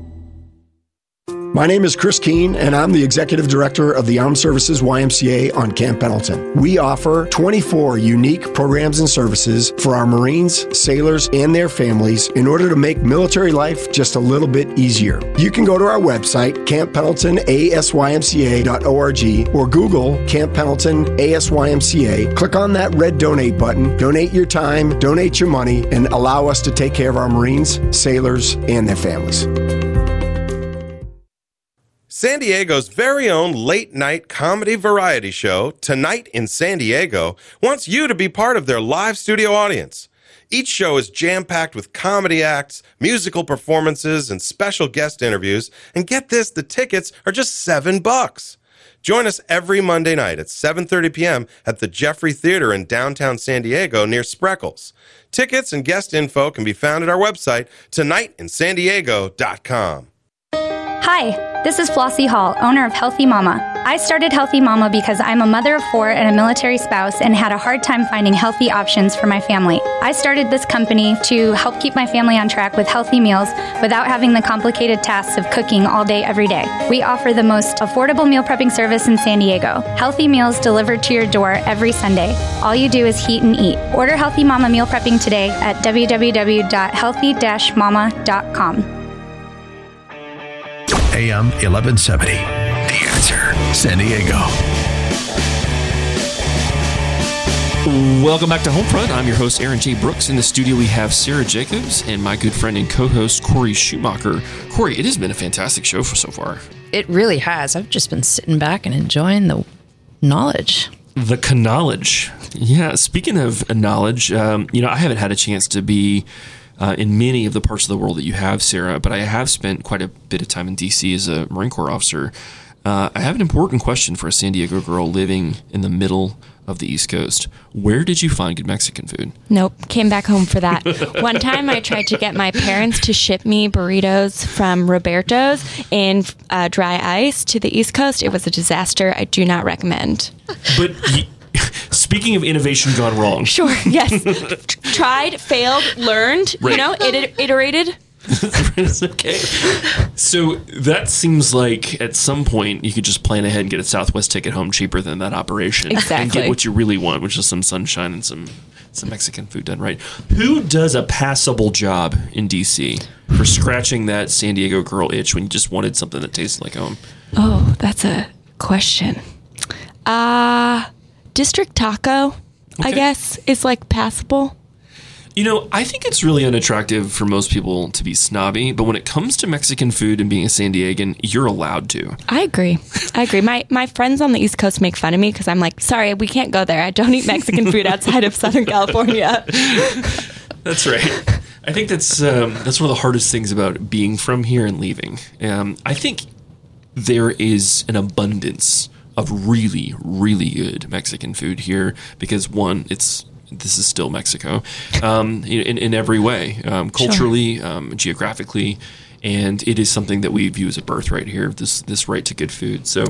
My name is Chris Keene, and I'm the Executive Director of the Armed Services Y M C A on Camp Pendleton. We offer twenty-four unique programs and services for our Marines, sailors, and their families in order to make military life just a little bit easier. You can go to our website, camp pendleton a s y m c a dot org, or Google Camp Pendleton A S Y M C A. Click on that red donate button, donate your time, donate your money, and allow us to take care of our Marines, sailors, and their families. San Diego's very own late-night comedy variety show, Tonight in San Diego, wants you to be part of their live studio audience. Each show is jam-packed with comedy acts, musical performances, and special guest interviews. And get this, the tickets are just seven bucks. Join us every Monday night at seven thirty p.m. at the Jeffrey Theater in downtown San Diego near Spreckles. Tickets and guest info can be found at our website, tonight in san diego dot com. Hi, this is Flossie Hall, owner of Healthy Mama. I started Healthy Mama because I'm a mother of four and a military spouse and had a hard time finding healthy options for my family. I started this company to help keep my family on track with healthy meals without having the complicated tasks of cooking all day, every day. We offer the most affordable meal prepping service in San Diego. Healthy meals delivered to your door every Sunday. All you do is heat and eat. Order Healthy Mama meal prepping today at w w w dot healthy dash mama dot com. A M eleven seventy, The Answer, San Diego. Welcome back to Homefront. I'm your host, Aaron J. Brooks. In the studio, we have Sarah Jacobs and my good friend and co-host, Corey Schumacher. Corey, it has been a fantastic show for so far. It really has. I've just been sitting back and enjoying the knowledge. The knowledge. Yeah, speaking of knowledge, um, you know, I haven't had a chance to be Uh, in many of the parts of the world that you have, Sarah, but I have spent quite a bit of time in D C as a Marine Corps officer. Uh, I have an important question for a San Diego girl living in the middle of the East Coast. Where did you find good Mexican food? Nope, came back home for that. One time I tried to get my parents to ship me burritos from Roberto's in uh, dry ice to the East Coast. It was a disaster. I do not recommend. But y- speaking of innovation gone wrong. Sure, yes. Tried, failed, learned, right. you know, it, iterated. Okay. So that seems like at some point you could just plan ahead and get a Southwest ticket home cheaper than that operation. Exactly. And get what you really want, which is some sunshine and some, some Mexican food done right. Who does a passable job in D C for scratching that San Diego girl itch when you just wanted something that tasted like home? Oh, that's a question. Uh... District Taco, okay. I guess, is like passable. You know, I think it's really unattractive for most people to be snobby, but when it comes to Mexican food and being a San Diegan, you're allowed to. I agree. I agree. My my friends on the East Coast make fun of me because I'm like, sorry, we can't go there. I don't eat Mexican food outside of Southern California. That's right. I think that's um, that's one of the hardest things about being from here and leaving. Um, I think there is an abundance of really, really good Mexican food here because, one, it's this is still Mexico um, in, in every way, um, culturally, sure. um, geographically, and it is something that we view as a birthright here, this this right to good food. So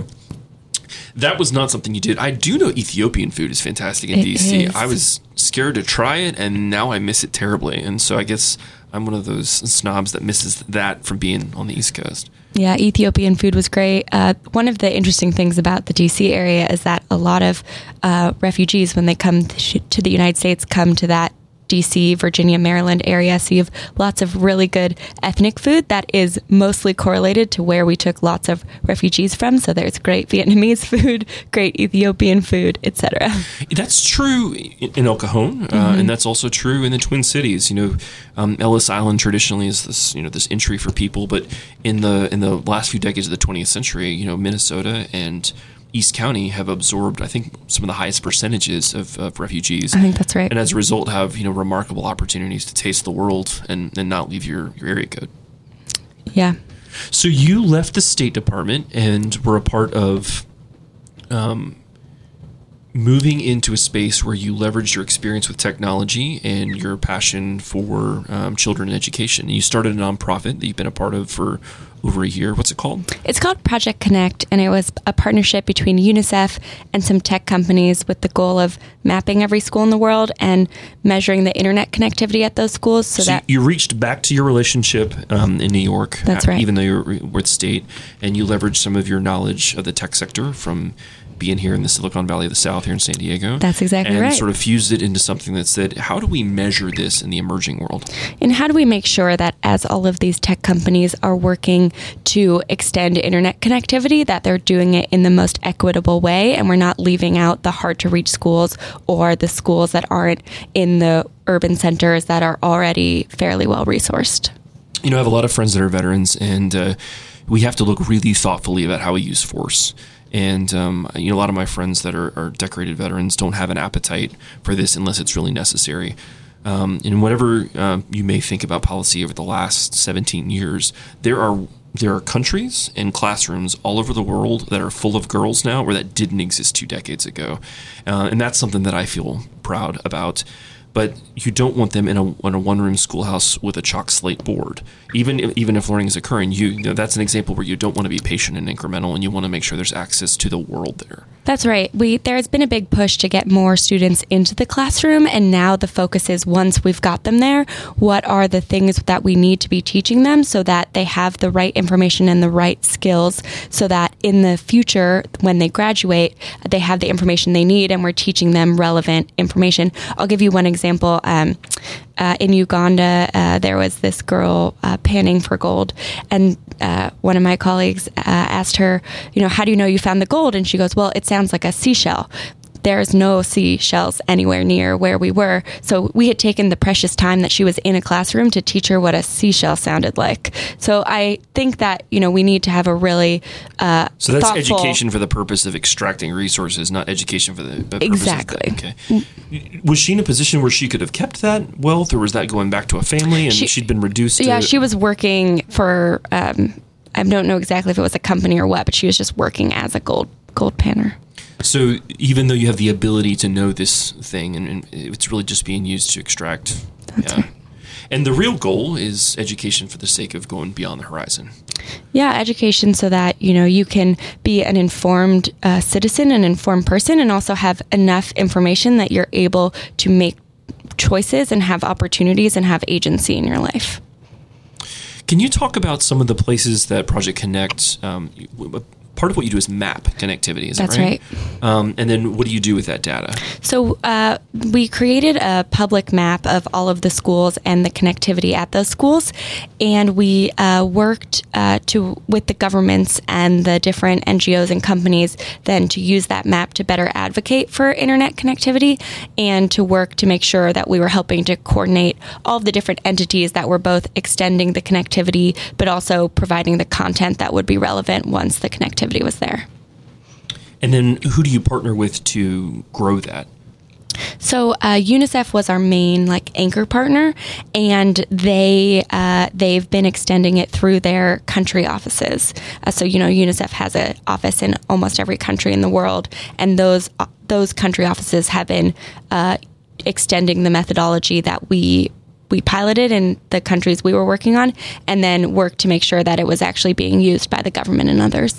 that was not something you did. I do know Ethiopian food is fantastic in it D C. Is. I was scared to try it, and now I miss it terribly. And so I guess I'm one of those snobs that misses that from being on the East Coast. Yeah, Ethiopian food was great. Uh, one of the interesting things about the D C area is that a lot of uh, refugees, when they come to the United States, come to that D C, Virginia, Maryland area. So you have lots of really good ethnic food that is mostly correlated to where we took lots of refugees from. So there's great Vietnamese food, great Ethiopian food, et cetera. That's true in El Cajon, uh, Mm-hmm. and that's also true in the Twin Cities. You know, um, Ellis Island traditionally is this, you know, this entry for people, but in the in the last few decades of the twentieth century, you know, Minnesota and East County have absorbed, I think, some of the highest percentages of, of refugees. I think that's right. And as a result, have, you know, remarkable opportunities to taste the world and, and not leave your, your area code. Yeah. So you left the State Department and were a part of um, moving into a space where you leveraged your experience with technology and your passion for um, children and education. And you started a nonprofit that you've been a part of for over a year. What's it called? It's called Project Connect, and it was a partnership between UNICEF and some tech companies with the goal of mapping every school in the world and measuring the internet connectivity at those schools. So, So that you reached back to your relationship um, in New York, That's uh, right. even though you were with State, and you leveraged some of your knowledge of the tech sector from being here in the Silicon Valley of the South here in San Diego. That's exactly and right. And sort of fused it into something that said, how do we measure this in the emerging world? And how do we make sure that as all of these tech companies are working to extend internet connectivity, that they're doing it in the most equitable way and we're not leaving out the hard to reach schools or the schools that aren't in the urban centers that are already fairly well resourced? You know, I have a lot of friends that are veterans, and uh, we have to look really thoughtfully about how we use force. And, um, you know, a lot of my friends that are, are decorated veterans don't have an appetite for this unless it's really necessary. Um, and whatever uh, you may think about policy over the last seventeen years, there are there are countries and classrooms all over the world that are full of girls now where that didn't exist two decades ago. Uh, and that's something that I feel proud about. But you don't want them in a, in a one-room schoolhouse with a chalk slate board. Even if, even if learning is occurring, you, you know, that's an example where you don't want to be patient and incremental, and you want to make sure there's access to the world there. That's right. We there's been a big push to get more students into the classroom, and now the focus is once we've got them there, what are the things that we need to be teaching them so that they have the right information and the right skills so that in the future, when they graduate, they have the information they need and we're teaching them relevant information. I'll give you one example. Example, um, uh, in Uganda, uh, there was this girl uh, panning for gold, and uh, one of my colleagues uh, asked her, you know, how do you know you found the gold? And she goes, well, it sounds like a seashell. There's no seashells anywhere near where we were. So we had taken the precious time that she was in a classroom to teach her what a seashell sounded like. So I think that, you know, we need to have a really uh, So that's thoughtful, education for the purpose of extracting resources, not education for the purpose Exactly. of that. Okay. Was she in a position where she could have kept that wealth, or was that going back to a family and She- she'd been reduced to... Yeah, she was working for, um, I don't know exactly if it was a company or what, but she was just working as a gold gold panner. So even though you have the ability to know this thing, and, and it's really just being used to extract... That's yeah. And the real goal is education for the sake of going beyond the horizon. Yeah, education so that, you know, you can be an informed uh, citizen, an informed person, and also have enough information that you're able to make choices and have opportunities and have agency in your life. Can you talk about some of the places that Project Connect um, part of what you do is map connectivity, is That's that right? right. Um, and then what do you do with that data? So uh, we created a public map of all of the schools and the connectivity at those schools, and we uh, worked uh, to with the governments and the different N G Os and companies then to use that map to better advocate for internet connectivity and to work to make sure that we were helping to coordinate all of the different entities that were both extending the connectivity but also providing the content that would be relevant once the connectivity was there. And then who do you partner with to grow that? So uh, UNICEF was our main like anchor partner, and they uh, they've been extending it through their country offices. Uh, so you know UNICEF has an office in almost every country in the world, and those uh, those country offices have been uh, extending the methodology that we. we piloted in the countries we were working on, and then worked to make sure that it was actually being used by the government and others.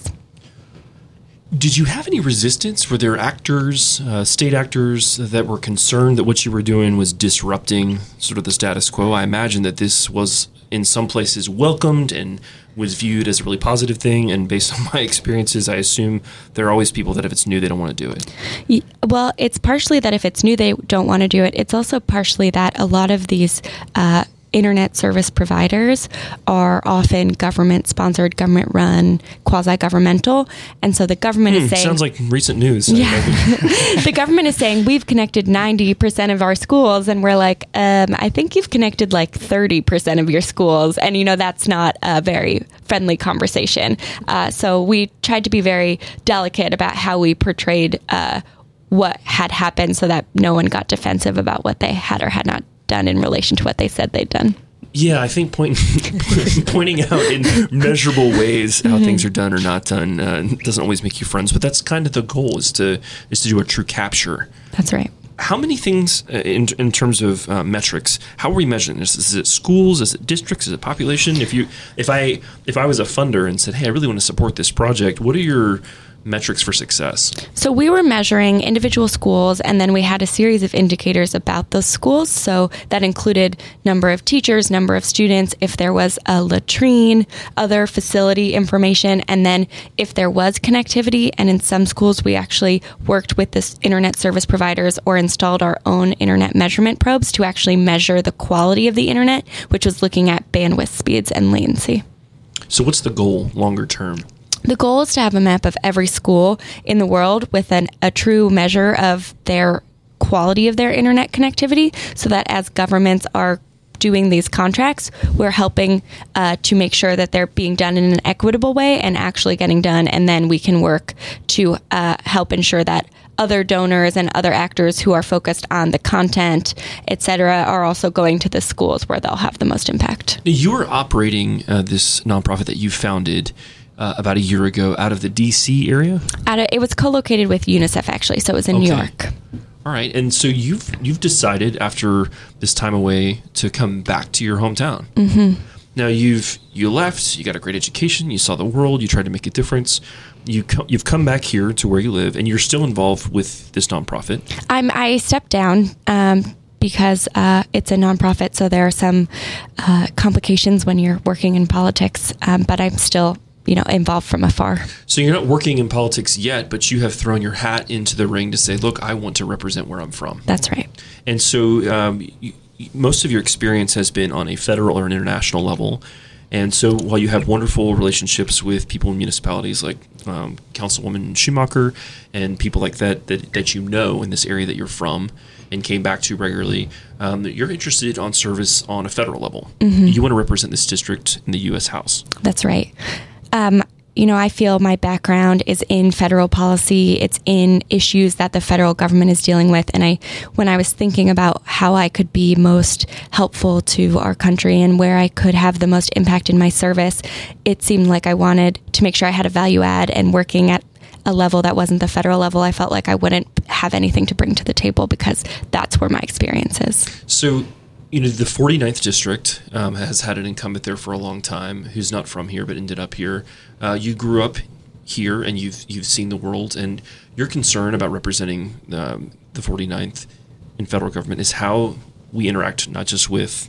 Did you have any resistance? Were there actors, uh, state actors, that were concerned that what you were doing was disrupting sort of the status quo? I imagine that this was in some places welcomed and was viewed as a really positive thing. And based on my experiences, I assume there are always people that if it's new, they don't want to do it. Well, it's partially that if it's new, they don't want to do it. It's also partially that a lot of these uh, internet service providers are often government-sponsored, government-run, quasi-governmental. And so the government hmm, is saying... Sounds like recent news. Yeah. The government is saying, we've connected ninety percent of our schools. And we're like, um, I think you've connected like thirty percent of your schools. And, you know, that's not a very friendly conversation. Uh, so we tried to be very delicate about how we portrayed uh, what had happened so that no one got defensive about what they had or had not done in relation to what they said they'd done. Yeah, I think point, pointing out in measurable ways how mm-hmm. things are done or not done uh, doesn't always make you friends, but that's kind of the goal, is to is to do a true capture. That's right. How many things uh, in in terms of uh, metrics? How are we measuring this? Is it schools? Is it districts? Is it population? If you if I if I was a funder and said, hey, I really want to support this project, what are your metrics for success? So we were measuring individual schools, and then we had a series of indicators about those schools. So that included number of teachers, number of students, if there was a latrine, other facility information, and then if there was connectivity. And in some schools, we actually worked with this internet service providers or installed our own internet measurement probes to actually measure the quality of the internet, which was looking at bandwidth speeds and latency. So what's the goal longer term? The goal is to have a map of every school in the world with an, a true measure of their quality of their internet connectivity, so that as governments are doing these contracts, we're helping uh, to make sure that they're being done in an equitable way and actually getting done. And then we can work to uh, help ensure that other donors and other actors who are focused on the content, et cetera, are also going to the schools where they'll have the most impact. You're operating uh, this nonprofit that you founded Uh, about a year ago out of the D C area? Out of, it was co-located with UNICEF, actually, so it was in okay. New York. All right, and so you've you've decided after this time away to come back to your hometown. Mm-hmm. Now you've you left, you got a great education, you saw the world, you tried to make a difference. You co- you've come back here to where you live, and you're still involved with this nonprofit. I'm, I stepped down um, because uh, it's a nonprofit, so there are some uh, complications when you're working in politics, um, but I'm still you know, involved from afar. So you're not working in politics yet, but you have thrown your hat into the ring to say, look, I want to represent where I'm from. That's right. And so um, you, most of your experience has been on a federal or an international level. And so while you have wonderful relationships with people in municipalities like um, Councilwoman Schumacher and people like that, that that you know in this area that you're from and came back to regularly, um, you're interested on service on a federal level. Mm-hmm. You want to represent this district in the U S House. That's right. Um, you know, I feel my background is in federal policy. It's in issues that the federal government is dealing with. And I, when I was thinking about how I could be most helpful to our country and where I could have the most impact in my service, it seemed like I wanted to make sure I had a value add, and working at a level that wasn't the federal level, I felt like I wouldn't have anything to bring to the table because that's where my experience is. So, you know, the forty-ninth District um, has had an incumbent there for a long time who's not from here but ended up here. Uh, you grew up here and you've you've seen the world, and your concern about representing um, the forty-ninth in federal government is how we interact not just with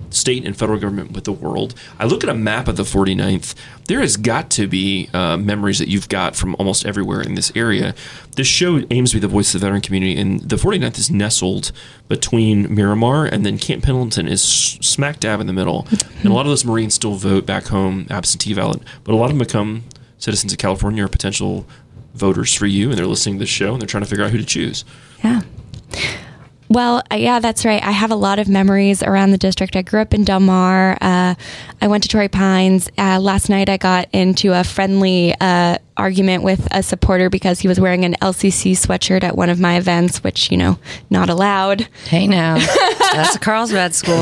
state and federal government with the world. I look at a map of the forty-ninth. There has got to be uh, memories that you've got from almost everywhere in this area. This show aims to be the voice of the veteran community, and the forty-ninth is nestled between Miramar, and then Camp Pendleton is smack dab in the middle. And a lot of those Marines still vote back home, absentee ballot, but a lot of them become citizens of California or potential voters for you, and they're listening to this show, and they're trying to figure out who to choose. Yeah. Well, uh, yeah, that's right. I have a lot of memories around the district. I grew up in Del Mar. Uh, I went to Torrey Pines. Uh, last night I got into a friendly uh, argument with a supporter because he was wearing an L C C sweatshirt at one of my events, which, you know, not allowed. Hey, now. That's a Carlsbad school.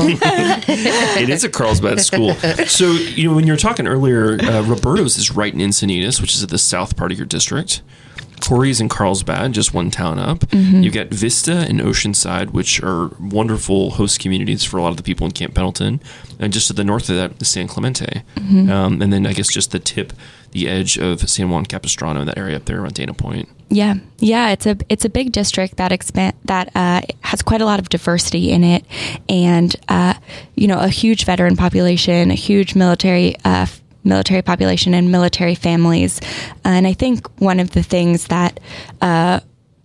It is a Carlsbad school. So, you know, when you were talking earlier, uh, Roberto's is right in Encinitas, which is at the south part of your district. Corey's in Carlsbad, just one town up. Mm-hmm. You've got Vista and Oceanside, which are wonderful host communities for a lot of the people in Camp Pendleton. And just to the north of that is San Clemente. Mm-hmm. Um, and then I guess just the tip, the edge of San Juan Capistrano, that area up there around Dana Point. Yeah, yeah, it's a it's a big district that expand that uh, has quite a lot of diversity in it, and uh, you know, a huge veteran population, a huge military uh, military population, and military families. And I think one of the things that uh,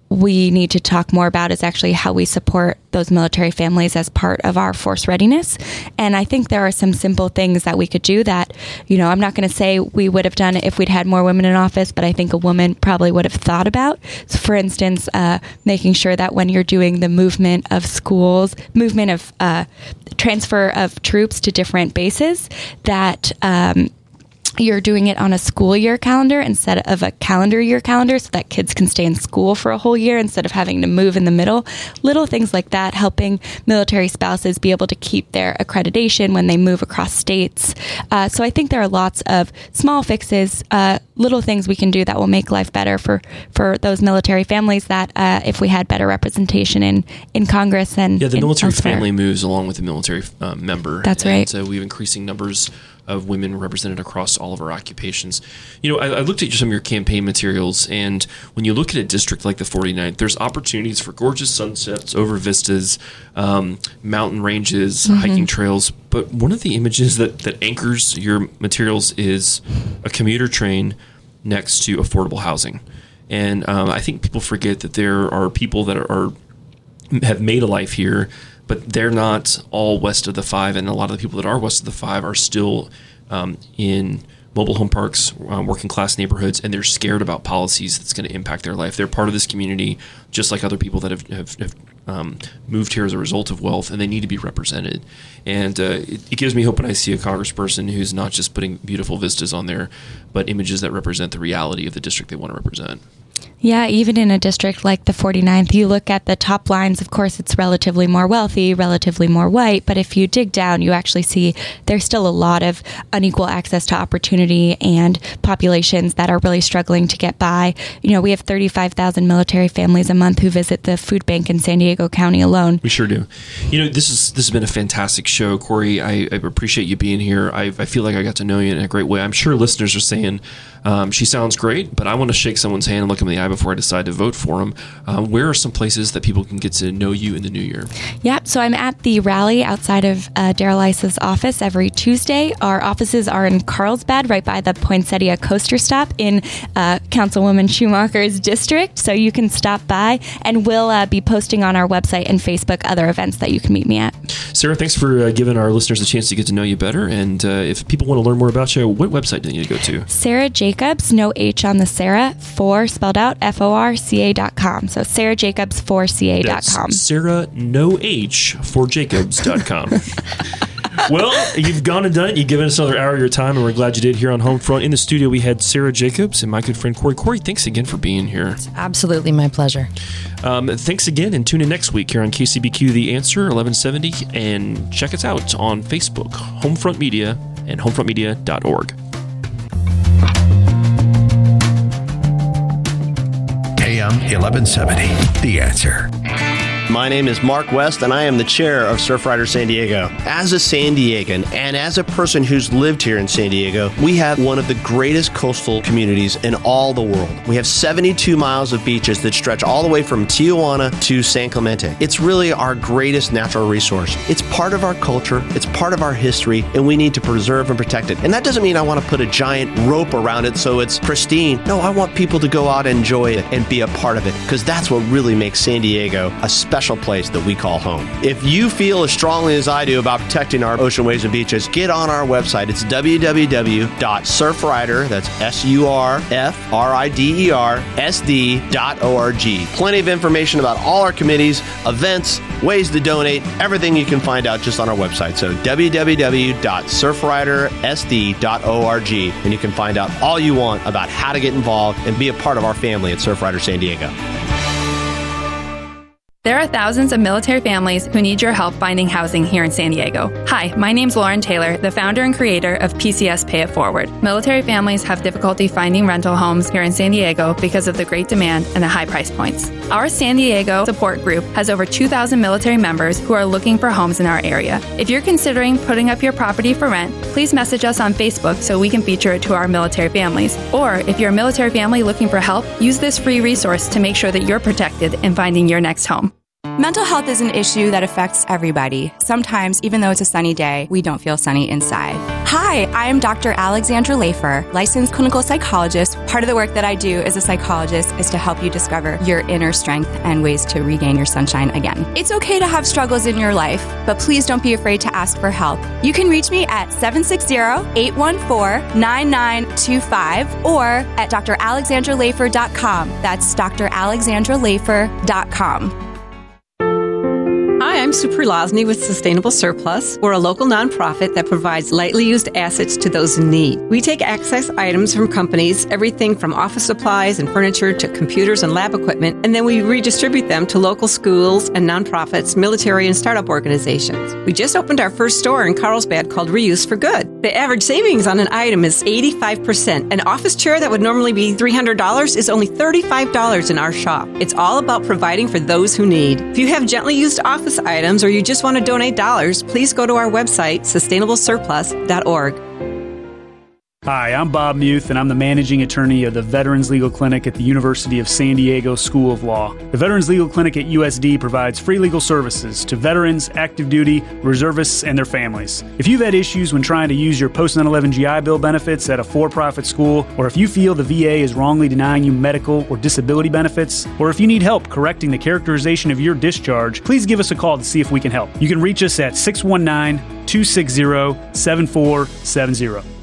we need to talk more about is actually how we support those military families as part of our force readiness. And I think there are some simple things that we could do that, you know, I'm not going to say we would have done it if we'd had more women in office, but I think a woman probably would have thought about. So for instance, uh, making sure that when you're doing the movement of schools, movement of uh, transfer of troops to different bases, that um, you're doing it on a school year calendar instead of a calendar year calendar, so that kids can stay in school for a whole year instead of having to move in the middle. Little things like that, helping military spouses be able to keep their accreditation when they move across states. Uh, so I think there are lots of small fixes, uh, little things we can do that will make life better for, for those military families that uh, if we had better representation in, in Congress and yeah, the military elsewhere. family moves along with the military uh, member. That's and, right. So we have increasing numbers of women represented across all of our occupations. You know, I, I looked at some of your campaign materials, and when you look at a district like the forty-ninth, there's opportunities for gorgeous sunsets over vistas, um, mountain ranges, mm-hmm. hiking trails. But one of the images that, that anchors your materials is a commuter train next to affordable housing. And um, I think people forget that there are people that are, are have made a life here, but they're not all west of the five, and a lot of the people that are west of the five are still um, in mobile home parks, um, working class neighborhoods, and they're scared about policies that's going to impact their life. They're part of this community, just like other people that have, have, have um, moved here as a result of wealth, and they need to be represented. And uh, it, it gives me hope when I see a congressperson who's not just putting beautiful vistas on there, but images that represent the reality of the district they want to represent. Yeah, even in a district like the forty-ninth, you look at the top lines, of course, it's relatively more wealthy, relatively more white, but if you dig down, you actually see there's still a lot of unequal access to opportunity and populations that are really struggling to get by. You know, we have thirty-five thousand military families a month who visit the food bank in San Diego County alone. We sure do. You know, this is this has been a fantastic show, Corey. I, I appreciate you being here. I, I feel like I got to know you in a great way. I'm sure listeners are saying, um, she sounds great, but I want to shake someone's hand and look them in the eye before I decide to vote for them. Um, where are some places that people can get to know you in the new year? Yeah, so I'm at the rally outside of uh, Daryl Ice's office every Tuesday. Our offices are in Carlsbad, right by the Poinsettia coaster stop in uh, Councilwoman Schumacher's district. So you can stop by, and we'll uh, be posting on our website and Facebook other events that you can meet me at. Sarah, thanks for uh, giving our listeners a chance to get to know you better. And uh, if people want to learn more about you, what website do they need to go to? Sarah Jacobs, no H on the Sarah, for spelled out F O R C A dot com. So Sarah Jacobs for C A dot com. That's Sarah, no H, for Jacobs dot com. Well, you've gone and done it. You've given us another hour of your time, and we're glad you did here on Homefront. In the studio, we had Sarah Jacobs and my good friend Corey. Corey, thanks again for being here. It's absolutely my pleasure. Um, thanks again, and tune in next week here on K C B Q The Answer, eleven seventy, and check us out on Facebook, Homefront Media, and homefront media dot org. A M eleven seventy, The Answer. My name is Mark West, and I am the chair of Surfrider San Diego. As a San Diegan, and as a person who's lived here in San Diego, we have one of the greatest coastal communities in all the world. We have seventy-two miles of beaches that stretch all the way from Tijuana to San Clemente. It's really our greatest natural resource. It's part of our culture, it's part of our history, and we need to preserve and protect it. And that doesn't mean I want to put a giant rope around it so it's pristine. No, I want people to go out and enjoy it and be a part of it, because that's what really makes San Diego a special place that we call home. If you feel as strongly as I do about protecting our ocean waves and beaches, get on our website. It's w w w dot surfrider, that's S U R F R I D E R S D dot org. Plenty of information about all our committees, events, ways to donate, everything you can find out just on our website. So w w w dot surfrider s d dot org, and you can find out all you want about how to get involved and be a part of our family at Surfrider San Diego. There are thousands of military families who need your help finding housing here in San Diego. Hi, my name's Lauren Taylor, the founder and creator of P C S Pay It Forward. Military families have difficulty finding rental homes here in San Diego because of the great demand and the high price points. Our San Diego support group has over two thousand military members who are looking for homes in our area. If you're considering putting up your property for rent, please message us on Facebook so we can feature it to our military families. Or if you're a military family looking for help, use this free resource to make sure that you're protected in finding your next home. Mental health is an issue that affects everybody. Sometimes, even though it's a sunny day, we don't feel sunny inside. Hi, I am Doctor Alexandra Lafer, licensed clinical psychologist. Part of the work that I do as a psychologist is to help you discover your inner strength and ways to regain your sunshine again. It's okay to have struggles in your life, but please don't be afraid to ask for help. You can reach me at seven six zero, eight one four, nine nine two five or at d r alexandra lafer dot com. That's d r alexandra lafer dot com. Hi, I'm Sue Prelosny with Sustainable Surplus. We're a local nonprofit that provides lightly used assets to those in need. We take excess items from companies, everything from office supplies and furniture to computers and lab equipment, and then we redistribute them to local schools and nonprofits, military and startup organizations. We just opened our first store in Carlsbad called Reuse for Good. The average savings on an item is eighty-five percent. An office chair that would normally be three hundred dollars is only thirty-five dollars in our shop. It's all about providing for those who need. If you have gently used office items or you just want to donate dollars, please go to our website, sustainable surplus dot org. Hi, I'm Bob Muth, and I'm the managing attorney of the Veterans Legal Clinic at the University of San Diego School of Law. The Veterans Legal Clinic at U S D provides free legal services to veterans, active duty, reservists, and their families. If you've had issues when trying to use your post nine eleven G I Bill benefits at a for-profit school, or if you feel the V A is wrongly denying you medical or disability benefits, or if you need help correcting the characterization of your discharge, please give us a call to see if we can help. You can reach us at six one nine, two six zero, seven four seven zero.